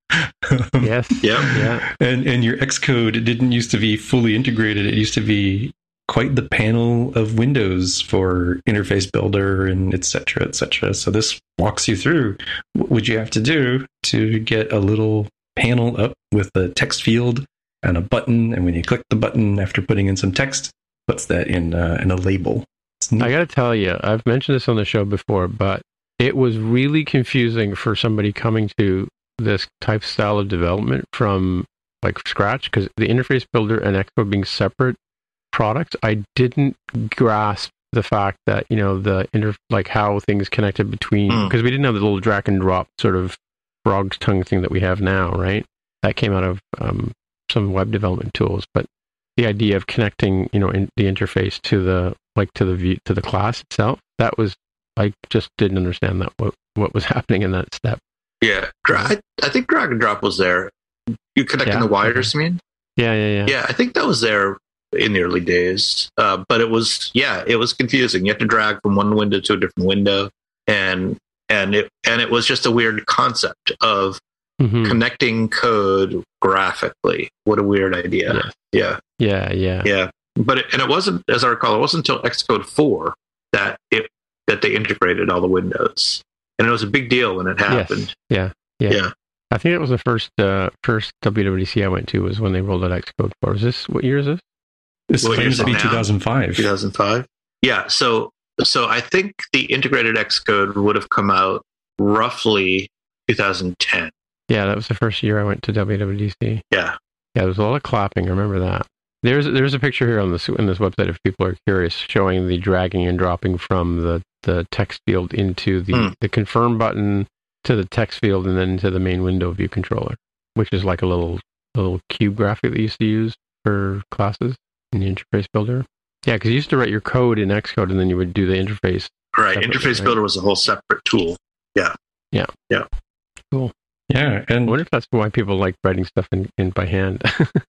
Yes. Yeah. Yeah. And and your Xcode didn't used to be fully integrated. It used to be quite the panel of windows for interface builder and et cetera, et cetera. So this walks you through what would you have to do to get a little panel up with a text field and a button, and when you click the button after putting in some text, puts that in uh, in a label. I gotta tell you, I've mentioned this on the show before, but it was really confusing for somebody coming to this type style of development from like scratch, because the interface builder and Xcode being separate products, I didn't grasp the fact that, you know, the inter like how things connected between, because mm. we didn't have the little drag and drop sort of frog's tongue thing that we have now, right? That came out of um, some web development tools, but the idea of connecting, you know, in the interface to the like to the view, to the class itself, that was, I just didn't understand that what what was happening in that step. Yeah, I, I think drag and drop was there. You connecting yeah, the wires, okay. you mean? Yeah, yeah, yeah. Yeah, I think that was there in the early days, uh, but it was yeah, it was confusing. You have to drag from one window to a different window, and and it and it was just a weird concept of mm-hmm. connecting code graphically. What a weird idea. Yeah, yeah, yeah, yeah. yeah. But it, and it wasn't, as I recall, it wasn't until Xcode four that it that they integrated all the windows, and it was a big deal when it happened. Yes. Yeah, yeah, yeah. I think it was the first uh, first W W D C I went to was when they rolled out Xcode four. Is this what year is this? This claims to be two thousand five. two thousand five. Yeah. So so I think the integrated Xcode would have come out roughly two thousand ten. Yeah, that was the first year I went to W W D C. Yeah. Yeah, there was a lot of clapping. I remember that. There's there's a picture here on this on this website if people are curious, showing the dragging and dropping from the, the text field into the, mm. the confirm button to the text field and then into the main window view controller, which is like a little a little cube graphic that you used to use for classes in the interface builder. Yeah, because you used to write your code in Xcode and then you would do the interface. Right, interface right? builder was a whole separate tool. Yeah. Yeah. Yeah. Cool. Yeah, and I wonder if that's why people like writing stuff in, in by hand.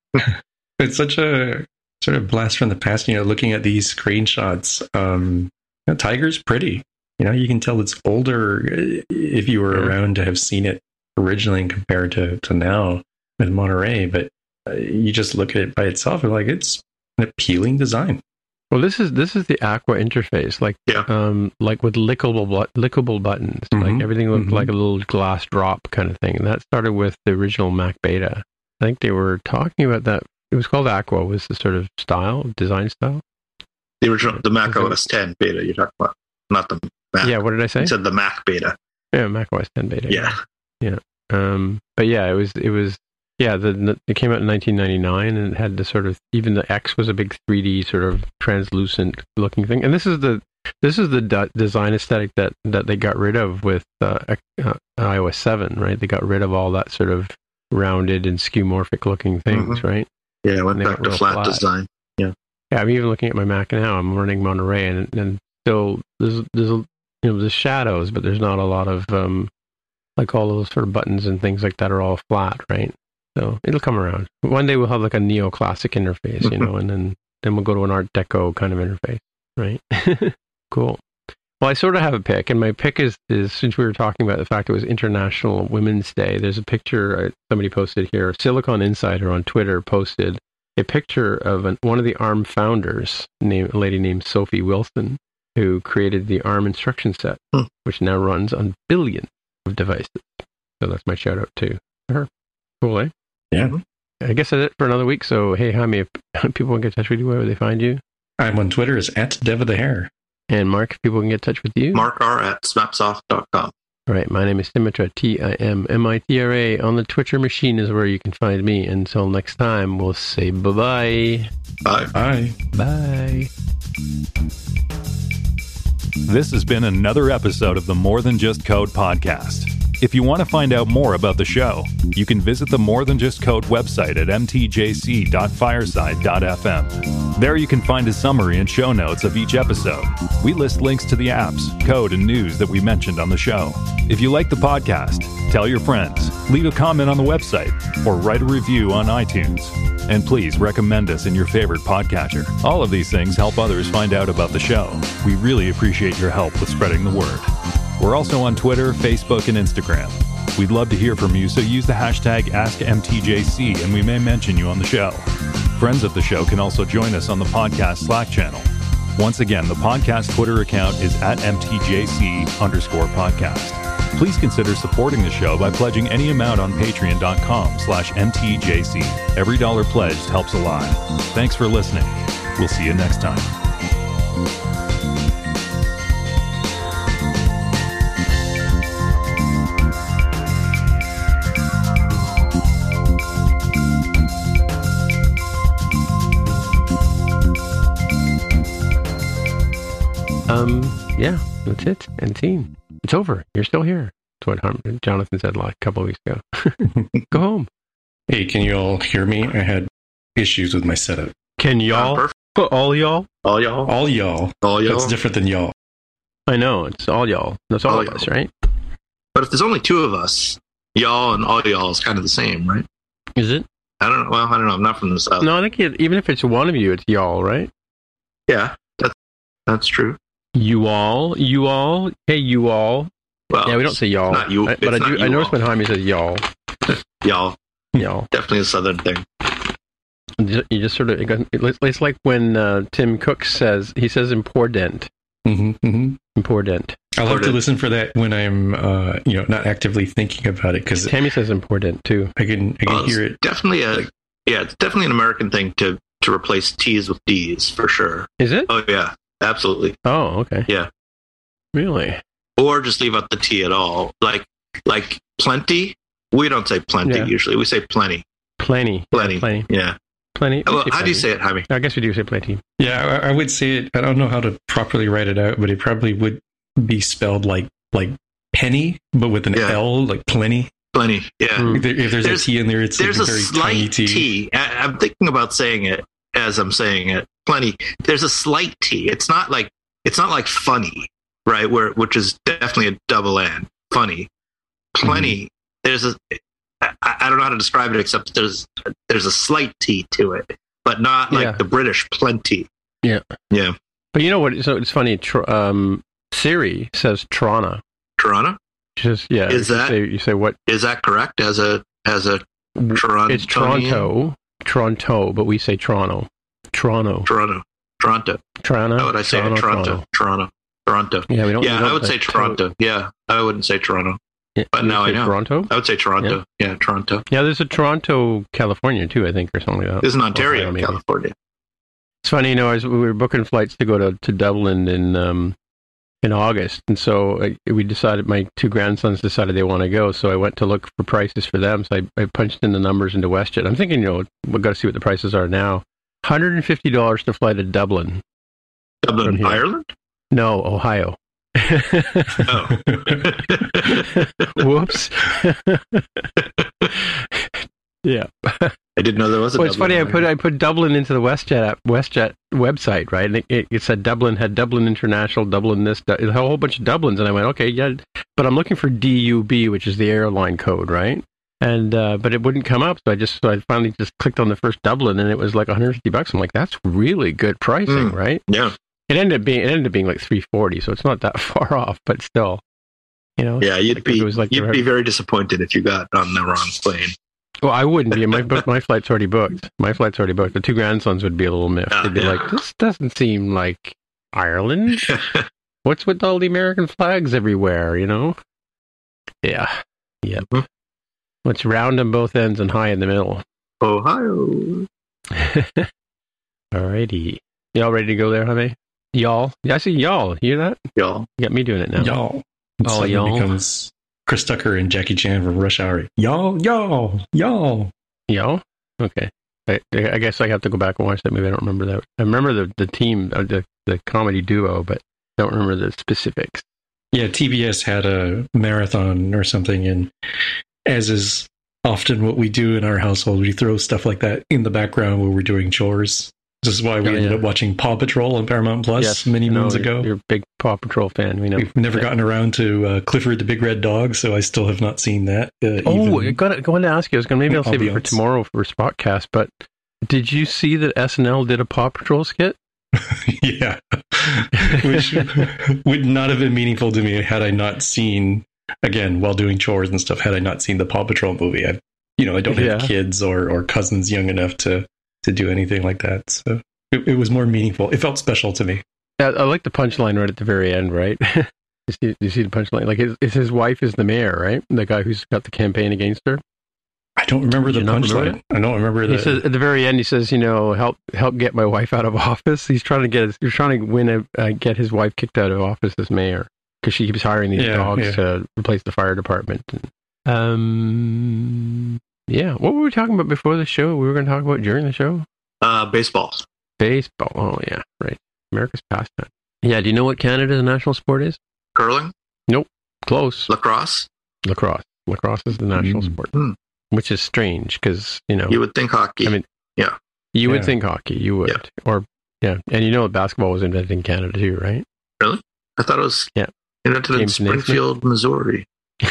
It's such a sort of blast from the past, you know, looking at these screenshots. Um, you know, Tiger's pretty. You know, you can tell it's older if you were yeah. around to have seen it originally and compared to, to now with Monterey. But uh, you just look at it by itself and like, it's an appealing design. Well, this is this is the Aqua interface, like yeah. um, like with lickable lickable buttons. Mm-hmm. Like everything looked mm-hmm. like a little glass drop kind of thing. And that started with the original Mac Beta. I think they were talking about that. It was called Aqua, was the sort of style, design style? The original, the Mac O S ten beta you're talking about, not the Mac. Yeah, what did I say? You said the Mac beta. Yeah, Mac O S ten beta. Yeah. Yeah. Um, but yeah, it was, it was, Yeah, the, the, it came out in nineteen ninety-nine, and it had the sort of, even the X was a big three D sort of translucent looking thing. And this is the this is the de- design aesthetic that, that they got rid of with uh, uh, iOS seven, right? They got rid of all that sort of rounded and skewmorphic looking things, mm-hmm. right? Yeah, it went back to flat, flat design. Yeah, yeah. I'm even looking at my Mac now. I'm running Monterey, and and still there's there's you know there's shadows, but there's not a lot of um like all those sort of buttons and things like that are all flat, right? So it'll come around. One day we'll have like a neoclassic interface, you know, and then, then we'll go to an Art Deco kind of interface, right? Cool. Well, I sort of have a pick, and my pick is, is, since we were talking about the fact it was International Women's Day, there's a picture uh, somebody posted here. Silicon Insider on Twitter posted a picture of an, one of the ARM founders, named, a lady named Sophie Wilson, who created the ARM instruction set, hmm. which now runs on billions of devices. So that's my shout out to her. Cool, eh? Yeah. I guess that's it for another week. So, hey, Jaime, if people want to get in touch with you, where would they find you? I'm on Twitter as at Dev of the Hair. And Mark, if people can get in touch with you? Mark R at smapsoft dot com. All right, my name is Timitra, T I M M I T R A. On the Twitcher machine is where you can find me. Until next time, we'll say bye-bye. Bye. Bye. Bye. This has been another episode of the More Than Just Code podcast. If you want to find out more about the show, you can visit the More Than Just Code website at m t j c dot fireside dot f m. There you can find a summary and show notes of each episode. We list links to the apps, code, and news that we mentioned on the show. If you like the podcast, tell your friends, leave a comment on the website, or write a review on iTunes. And please recommend us in your favorite podcatcher. All of these things help others find out about the show. We really appreciate your help with spreading the word. We're also on Twitter, Facebook, and Instagram. We'd love to hear from you, so use the hashtag Ask M T J C and we may mention you on the show. Friends of the show can also join us on the podcast Slack channel. Once again, the podcast Twitter account is at mtjc underscore podcast. Please consider supporting the show by pledging any amount on patreon.com slash mtjc. Every dollar pledged helps a lot. Thanks for listening. We'll see you next time. Um, yeah, that's it. And team. It's over. You're still here. That's what Jonathan said like a couple of weeks ago. Go home. Hey, can you all hear me? I had issues with my setup. Can y'all? Oh, all y'all? All y'all? All y'all. All y'all? That's different than y'all. I know. It's all y'all. That's all, all of y'all. Us, right? But if there's only two of us, y'all and all y'all is kind of the same, right? Is it? I don't know. Well, I don't know. I'm not from the South. No, I think it, even if it's one of you, it's y'all, right? Yeah, that's, that's true. You all, you all, hey, you all. Well, yeah, we don't say y'all. Not you, I, but I do. I noticed when Jaime says y'all. Y'all. Y'all. Definitely a Southern thing. You just sort of, it's like when uh, Tim Cook says, he says important. Mm-hmm, mm-hmm. Important. I love to listen for that when I'm, uh, you know, not actively thinking about it. Because Tammy says important too. I can, I can well, hear it. Definitely a, yeah, it's definitely an American thing to, to replace T's with D's for sure. Is it? Oh, yeah. Absolutely. Oh, okay. Yeah. Really? Or just leave out the T at all. Like, like plenty. We don't say plenty yeah. usually. We say plenty. Plenty. Plenty. Yeah, plenty. Yeah. Plenty. Well, how plenty. do you say it, Jaime? I guess we do say plenty. Yeah, I, I would say it. I don't know how to properly write it out, but it probably would be spelled like like penny, but with an yeah. L, like plenty. Plenty. Yeah. Mm. If, there, if there's, there's a T in there, it's there's like a, a very slight tiny T. T. I, I'm thinking about saying it as I'm saying it. Plenty. There's a slight T. It's not like it's not like funny, right? Where which is definitely a double N. Funny. Plenty. Mm. There's a. I, I don't know how to describe it except there's there's a slight T to it, but not like yeah. the British plenty. Yeah. Yeah. But you know what? So it's funny. Tr- um, Siri says Toronto. Toronto. Just yeah. Is you that say, you say what? Is that correct? As a as a Toronto. It's Toronto. Toronto, but we say Toronto. Toronto. Toronto. Toronto. Toronto. How would I say Toronto, it? Toronto. Toronto. Toronto. Toronto. Yeah, we don't. Yeah, we don't I would say Toronto. To- yeah, I wouldn't say Toronto. Yeah, but now I know. Toronto? I would say Toronto. Yeah. yeah, Toronto. Yeah, there's a Toronto, California too, I think, or something like that. There's an Ontario, Ohio, California. It's funny, you know, as we were booking flights to go to, to Dublin in um, in August. And so I, we decided, my two grandsons decided they want to go. So I went to look for prices for them. So I, I punched in the numbers into WestJet. I'm thinking, you know, we've got to see what the prices are now. one hundred fifty dollars to fly to Dublin. Dublin, Ireland? No, Ohio. Oh. Whoops. Yeah. I didn't know there was a well, it's Dublin funny. I Ireland. put I put Dublin into the WestJet app, WestJet website, right? And it, it, it said Dublin, had Dublin International, Dublin this, Du- a whole bunch of Dublins, and I went, okay, yeah, but I'm looking for D U B, which is the airline code, right? And uh, but it wouldn't come up, so I just so I finally just clicked on the first Dublin, and it was like one hundred fifty bucks. I'm like, that's really good pricing, Mm. right? Yeah. It ended up being it ended up being like three forty, so it's not that far off, but still, you know. Yeah, you'd like be it was like you'd the- be very disappointed if you got on the wrong plane. Well, I wouldn't be. My book, my flight's already booked. My flight's already booked. The two grandsons would be a little miffed. Ah, They'd be yeah. like, "This doesn't seem like Ireland. What's with all the American flags everywhere?" You know? Yeah. Yep. Mhm. Let's round on both ends and high in the middle. Ohio. Alrighty. Y'all ready to go there, Jaime? Y'all? Yeah, I see y'all. Hear that? Y'all. You got me doing it now. Y'all. It Oh, suddenly y'all. becomes Chris Tucker and Jackie Chan from Rush Hour. Y'all, y'all, y'all. Y'all? Okay. I, I guess I have to go back and watch that movie. I don't remember that. I remember the, the team, uh, the, the comedy duo, but I don't remember the specifics. Yeah, T B S had a marathon or something, and as is often what we do in our household, we throw stuff like that in the background while we're doing chores. This is why we Oh, ended yeah. up watching Paw Patrol on Paramount Plus Yes, many I know, moons you're- ago. You're a big Paw Patrol fan. We know. We've never Yeah. gotten around to uh, Clifford the Big Red Dog, so I still have not seen that. Uh, Oh, I even- got going to ask you. I was going to maybe I'll save it for Ambiance. tomorrow for Spotcast. But did you see that S N L did a Paw Patrol skit? yeah, which would not have been meaningful to me had I not seen, again, while doing chores and stuff, had I not seen the Paw Patrol movie. I, you know, I don't have Yeah. kids or, or cousins young enough to, to do anything like that. So it, it was more meaningful. It felt special to me. I, I like the punchline right at the very end, right? you, see, you see the punchline? Like, his, his wife is the mayor, right? The guy who's got the campaign against her. I don't remember Did the you not remember punchline. I don't remember He the. says at the very end, he says, you know, help help get my wife out of office. He's trying to get his, he's trying to win a, uh, get his wife kicked out of office as mayor because she keeps hiring these Yeah, dogs yeah. to replace the fire department. And, um, yeah. What were we talking about before the show? We were going to talk about during the show. Uh, baseball. Baseball. Oh yeah, right. America's pastime. Yeah. Do you know what Canada's national sport is? Curling. Close. Lacrosse. Lacrosse. Lacrosse is the national Mm. sport, Mm. which is strange because you know You would think hockey. I mean, yeah. you would Yeah. think hockey. You would, Yeah. or yeah, and you know that basketball was invented in Canada too, right? I thought it was Yeah. invented in James Naismith. Springfield, Missouri.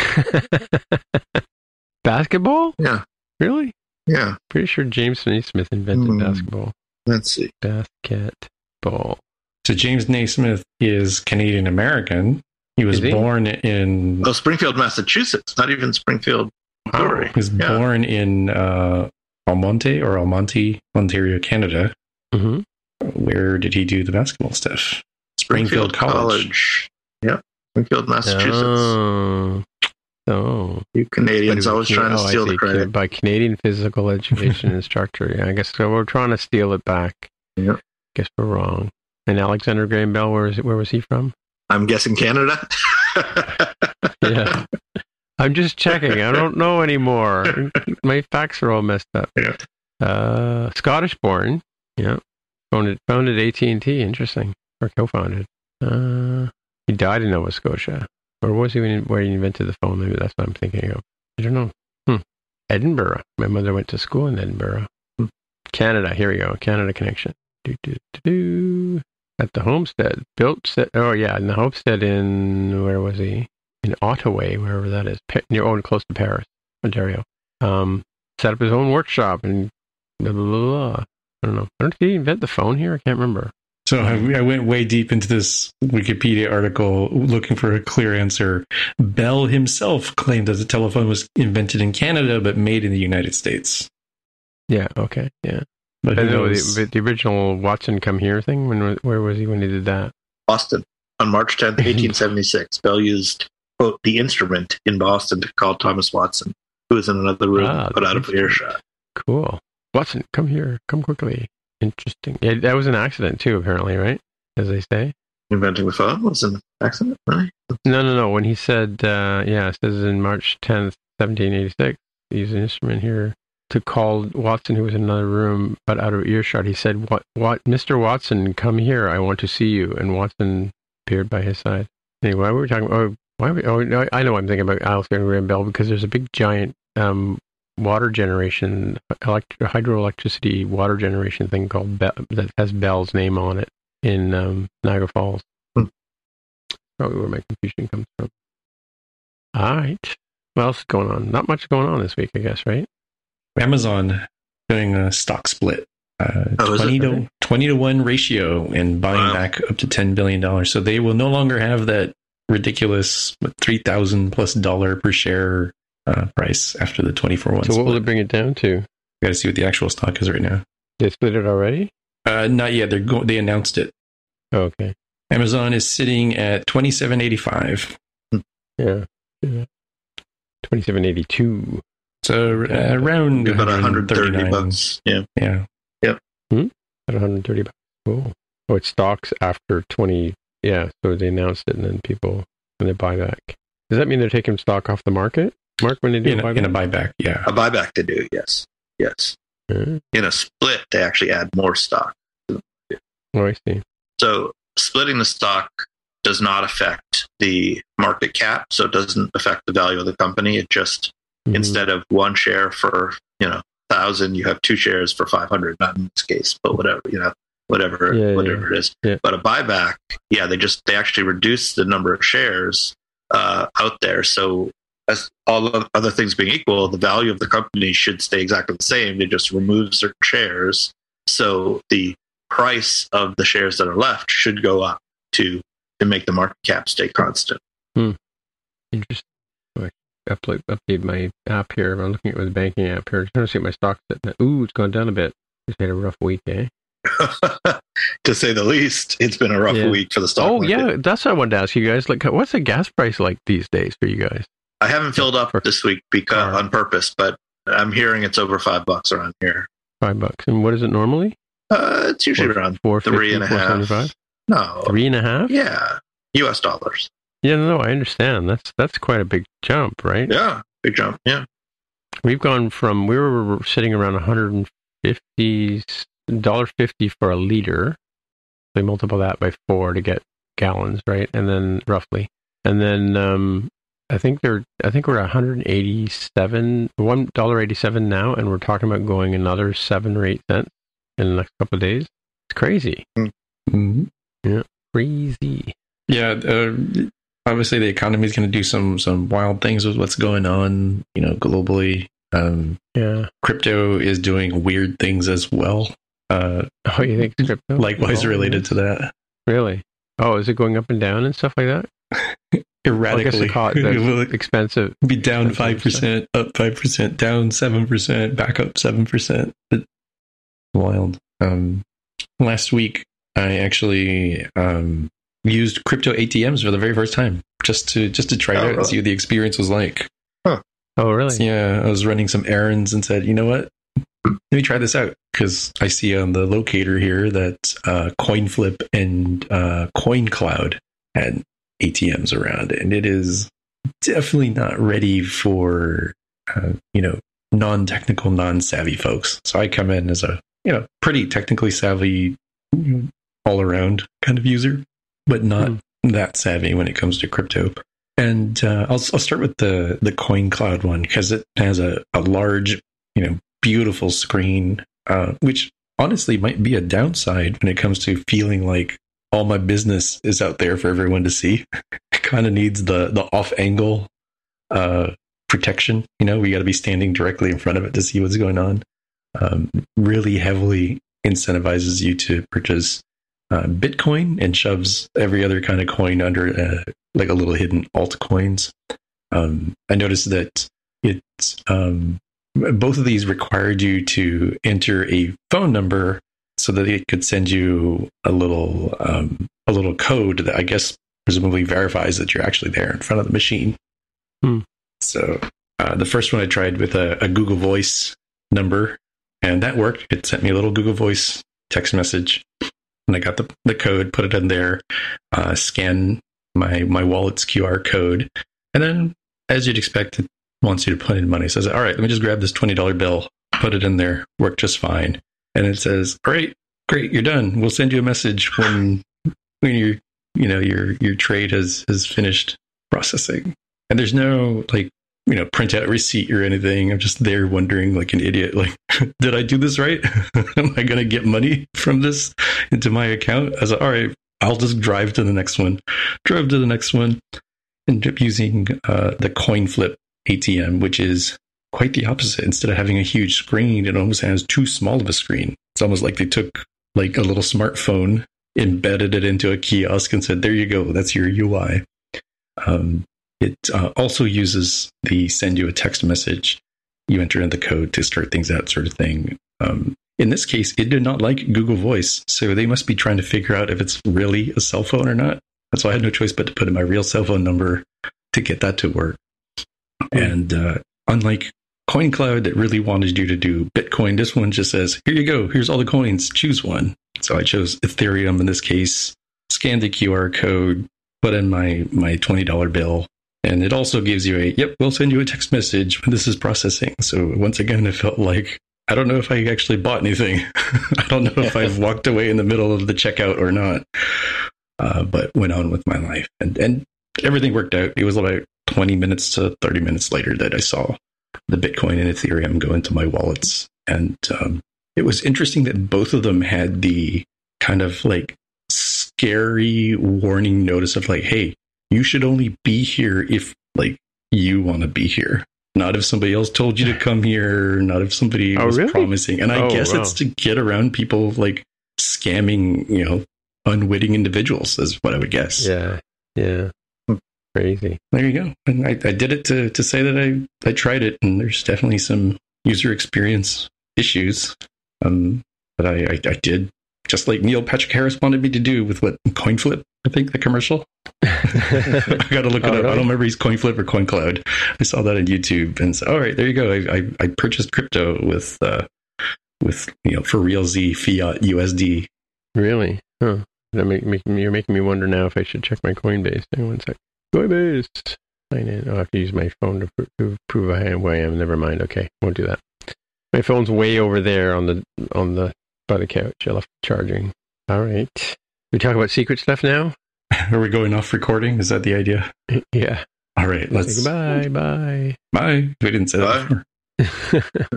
Basketball? Yeah. Really? Yeah. Pretty sure James Naismith invented Hmm. basketball. Let's see. Basketball. So James Naismith is Canadian American. He was Is he? born in Oh, Springfield, Massachusetts. Not even Springfield, Missouri. He was Yeah. born in uh, Almonte or Almonte, Ontario, Canada. Mm-hmm. Where did he do the basketball stuff? Springfield Springfield College. College. Yeah. Springfield, Massachusetts. Oh. Oh. You Canadians always trying to Oh, I steal see. the credit. By Canadian Physical Education Instructor. Yeah, I guess so we're trying to steal it back. Yeah. Guess we're wrong. And Alexander Graham Bell, where is it? Where was he from? I'm guessing Canada. Yeah. I'm just checking. I don't know anymore. My facts are all messed up. Yeah. Uh, Scottish born. Yeah. Founded, founded A T and T. Interesting. Or co-founded. Uh, he died in Nova Scotia. Or was he when he, where he invented the phone? Maybe that's what I'm thinking of. I don't know. Hmm. Edinburgh. My mother went to school in Edinburgh. Hmm. Canada. Here we go. Canada connection. Do, do, do, do. At the homestead. Built, set, oh yeah, in the homestead in, where was he? In Ottawa, wherever that is. Pa- near, oh, close to Paris, Ontario. Um, set up his own workshop and blah, blah, blah, blah. I don't know. I don't, did he invent the phone here? I can't remember. So I, I went way deep into this Wikipedia article looking for a clear answer. Bell himself claimed that the telephone was invented in Canada but made in the United States. Yeah, okay, yeah. But I who know knows? the, the original Watson Come Here thing, when was- where was he when he did that? Boston. On March tenth, eighteen seventy-six, Bell used, quote, the instrument in Boston to call Thomas Watson, who was in another room, Ah, put the out of instrument. earshot. Cool. Watson, come here. Come quickly. Interesting. Yeah, that was an accident too, apparently, right? As they say. inventing the phone was an accident, right? No, no, no. When he said, uh, yeah, it says in March tenth, seventeen eighty-six, he used an instrument here to call Watson, who was in another room, but out of earshot. He said, "What, what, Mister Watson, come here. I want to see you." And Watson appeared by his side. Anyway, why were we talking about, oh, why were we, oh, no, I know I'm thinking about Alexander Graham Bell, because there's a big giant um, water generation, elect- hydroelectricity water generation thing called Be- that has Bell's name on it in um, Niagara Falls. Hmm. Probably where my confusion comes from. All right. What else is going on? Not much going on this week, I guess, right? Amazon doing a stock split. Uh, oh, twenty, it? to, Okay. twenty to one ratio and buying Wow. back up to ten billion dollars. So they will no longer have that ridiculous what, three thousand plus dollar per share uh, price after the twenty-four one So split. what will it bring it down to? Got to see what the actual stock is right now. They split it already? Uh, not yet. They're go- they announced it. Oh, okay. Amazon is sitting at twenty-seven eighty-five. Yeah. yeah. twenty-seven eighty-two. So uh, around About one hundred thirty one thirty-nine. bucks. Yeah. Yeah. At one hundred thirty bucks. Cool. Oh, it stocks after twenty. Yeah, so they announced it and then people, and they buy back. Does that mean they're taking stock off the market, Mark, when they do In a a, buyback? in a buyback, yeah. A buyback to do, yes. Yes. Yeah. In a split, they actually add more stock. Oh, I see. So splitting the stock does not affect the market cap, so it doesn't affect the value of the company. It just, Mhm. instead of one share for, you know, thousand, you have two shares for five hundred, not in this case, but whatever, you know, whatever, Yeah, whatever yeah. it is. Yeah. But a buyback, yeah, they just, they actually reduce the number of shares uh, out there. So as all of other things being equal, the value of the company should stay exactly the same. They just remove certain shares. So the price of the shares that are left should go up to, to make the market cap stay constant. Interesting. So I upload, update my app here. I'm looking at the banking app here. Trying to see what my stock's at. Ooh, it's gone down a bit. It's had a rough week, eh? To say the least, it's been a rough Yeah. week for the stock Oh, market. yeah. That's what I wanted to ask you guys. Like, what's the gas price like these days for you guys? I haven't filled up this week because Car. on purpose, but I'm hearing it's over five bucks around here. Five bucks. And what is it normally? Uh, it's usually around four three and a half. seventy-five? No, Three and a half? yeah, U S dollars. Yeah, no, no, I understand. That's that's quite a big jump, right? Yeah, big jump. Yeah, We've gone from we were sitting around one hundred fifty dollars fifty for a liter. They multiply that by four to get gallons, right? And then roughly, and then um, I think they're I think we're at one hundred eighty-seven, one dollar eighty-seven now, and we're talking about going another seven or eight cents in the next couple of days. It's crazy, Mhm. crazy. Yeah, uh, obviously the economy is going to do some some wild things with what's going on, you know, globally. Um, Yeah. crypto is doing weird things as well. Uh, Oh, you think it's crypto? likewise Oh, related to that, Really? Oh, is it going up and down and stuff like that? Well, I guess erratically. the cost, It will that's expensive. be down expensive five percent, up five percent, down seven percent, back up seven percent. Wild. Um, last week, I actually um, used crypto A T Ms for the very first time, just to just to try it Oh, out and really? see what the experience was like. Oh, really? Yeah, I was running some errands and said, you know what? Let me try this out, because I see on the locator here that uh, CoinFlip and uh, CoinCloud had A T Ms around, and it is definitely not ready for uh, you know non-technical, non-savvy folks. So I come in as a you know pretty technically savvy, all-around kind of user, but not Hmm. that savvy when it comes to crypto. And uh, I'll I'll start with the the CoinCloud one, because it has a, a large, you know, beautiful screen, uh, which honestly might be a downside when it comes to feeling like all my business is out there for everyone to see. It kind of needs the the off angle uh, protection. You know, we got to be standing directly in front of it to see what's going on. Um, really heavily incentivizes you to purchase uh, Bitcoin and shoves every other kind of coin under uh, like a little hidden altcoins. Um, I noticed that it's um, both of these required you to enter a phone number so that it could send you a little um, a little code that I guess presumably verifies that you're actually there in front of the machine. Hmm. So uh, the first one I tried with a, a Google Voice number, and that worked. It sent me a little Google Voice text message. and I got the, the code, put it in there, uh, scan my, my wallet's Q R code. And then, as you'd expect, it wants you to put in money. It says, all right, let me just grab this twenty dollar bill, put it in there, worked just fine. And it says, all right, great, you're done. We'll send you a message when when your you know your your trade has has finished processing. And there's no like you know print out a receipt or anything. I'm just there wondering like an idiot, like, did I do this right? Am I gonna get money from this into my account? I was like, all right, I'll just drive to the next one. Drove to the next one. Ended up using uh, the CoinFlip A T M, which is quite the opposite. Instead of having a huge screen, it almost has too small of a screen. It's almost like they took like a little smartphone, embedded it into a kiosk and said, there you go, that's your U I. Um, it uh, also uses the send you a text message. You enter in the code to start things out sort of thing. Um, in this case, it did not like Google Voice. So they must be trying to figure out if it's really a cell phone or not. And so I had no choice but to put in my real cell phone number to get that to work. Mm-hmm. And uh, unlike CoinCloud that really wanted you to do Bitcoin, this one just says, here you go, here's all the coins, choose one. So I chose Ethereum in this case, scanned the Q R code, put in my, my twenty dollar bill, and it also gives you a, yep, we'll send you a text message when this is processing. So once again, it felt like, I don't know if I actually bought anything. I don't know if I've walked away in the middle of the checkout or not, uh, but went on with my life. And, and everything worked out. It was about twenty minutes to thirty minutes later that I saw the Bitcoin and Ethereum go into my wallets. And um, it was interesting that both of them had the kind of like scary warning notice of like, hey, you should only be here if like you want to be here. Not if somebody else told you to come here, not if somebody oh, was really? promising. And I oh, guess wow. it's to get around people like scamming, you know, unwitting individuals is what I would guess. Yeah. Yeah. Crazy. There you go. And I, I did it to, to say that I, I tried it, and there's definitely some user experience issues. Um, but I, I, I did just like Neil Patrick Harris wanted me to do with what CoinFlip, I think, the commercial. I got to look it oh, up. Really? I don't remember he's CoinFlip or CoinCloud. I saw that on YouTube and said, all right, there you go. I, I, I purchased crypto with, uh, with, you know, for real Z fiat U S D. Really? Huh. That make, make, you're making me wonder now if I should check my Coinbase. Hang on one sec. Coinbase. Sign in. I'll have to use my phone to, pro- to prove I am where I am. Never mind. Okay, won't do that. My phone's way over there on the on the by the couch. I left charging. All right. We talk about secret stuff now. Are we going off recording? Is that the idea? Yeah. All right. Let's say goodbye. Bye. Bye. We didn't say that before.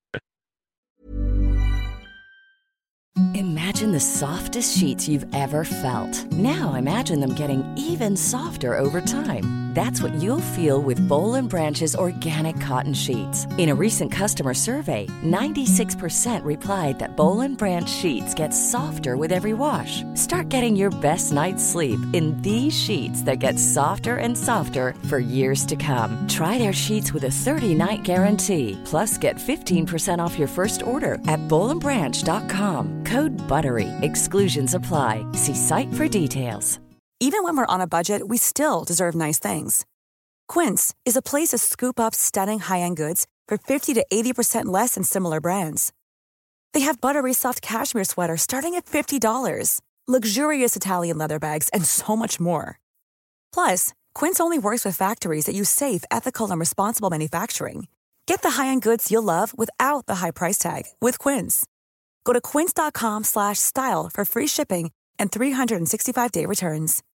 Imagine the softest sheets you've ever felt. Now imagine them getting even softer over time. That's what you'll feel with Boll and Branch's organic cotton sheets. In a recent customer survey, ninety-six percent replied that Boll and Branch sheets get softer with every wash. Start getting your best night's sleep in these sheets that get softer and softer for years to come. Try their sheets with a thirty night guarantee. Plus, get fifteen percent off your first order at boll and branch dot com. Code BUTTERY. Exclusions apply. See site for details. Even when we're on a budget, we still deserve nice things. Quince is a place to scoop up stunning high-end goods for fifty to eighty percent less than similar brands. They have buttery soft cashmere sweaters starting at fifty dollars, luxurious Italian leather bags, and so much more. Plus, Quince only works with factories that use safe, ethical, and responsible manufacturing. Get the high-end goods you'll love without the high price tag with Quince. Go to quince dot com slash style for free shipping and three sixty-five day returns.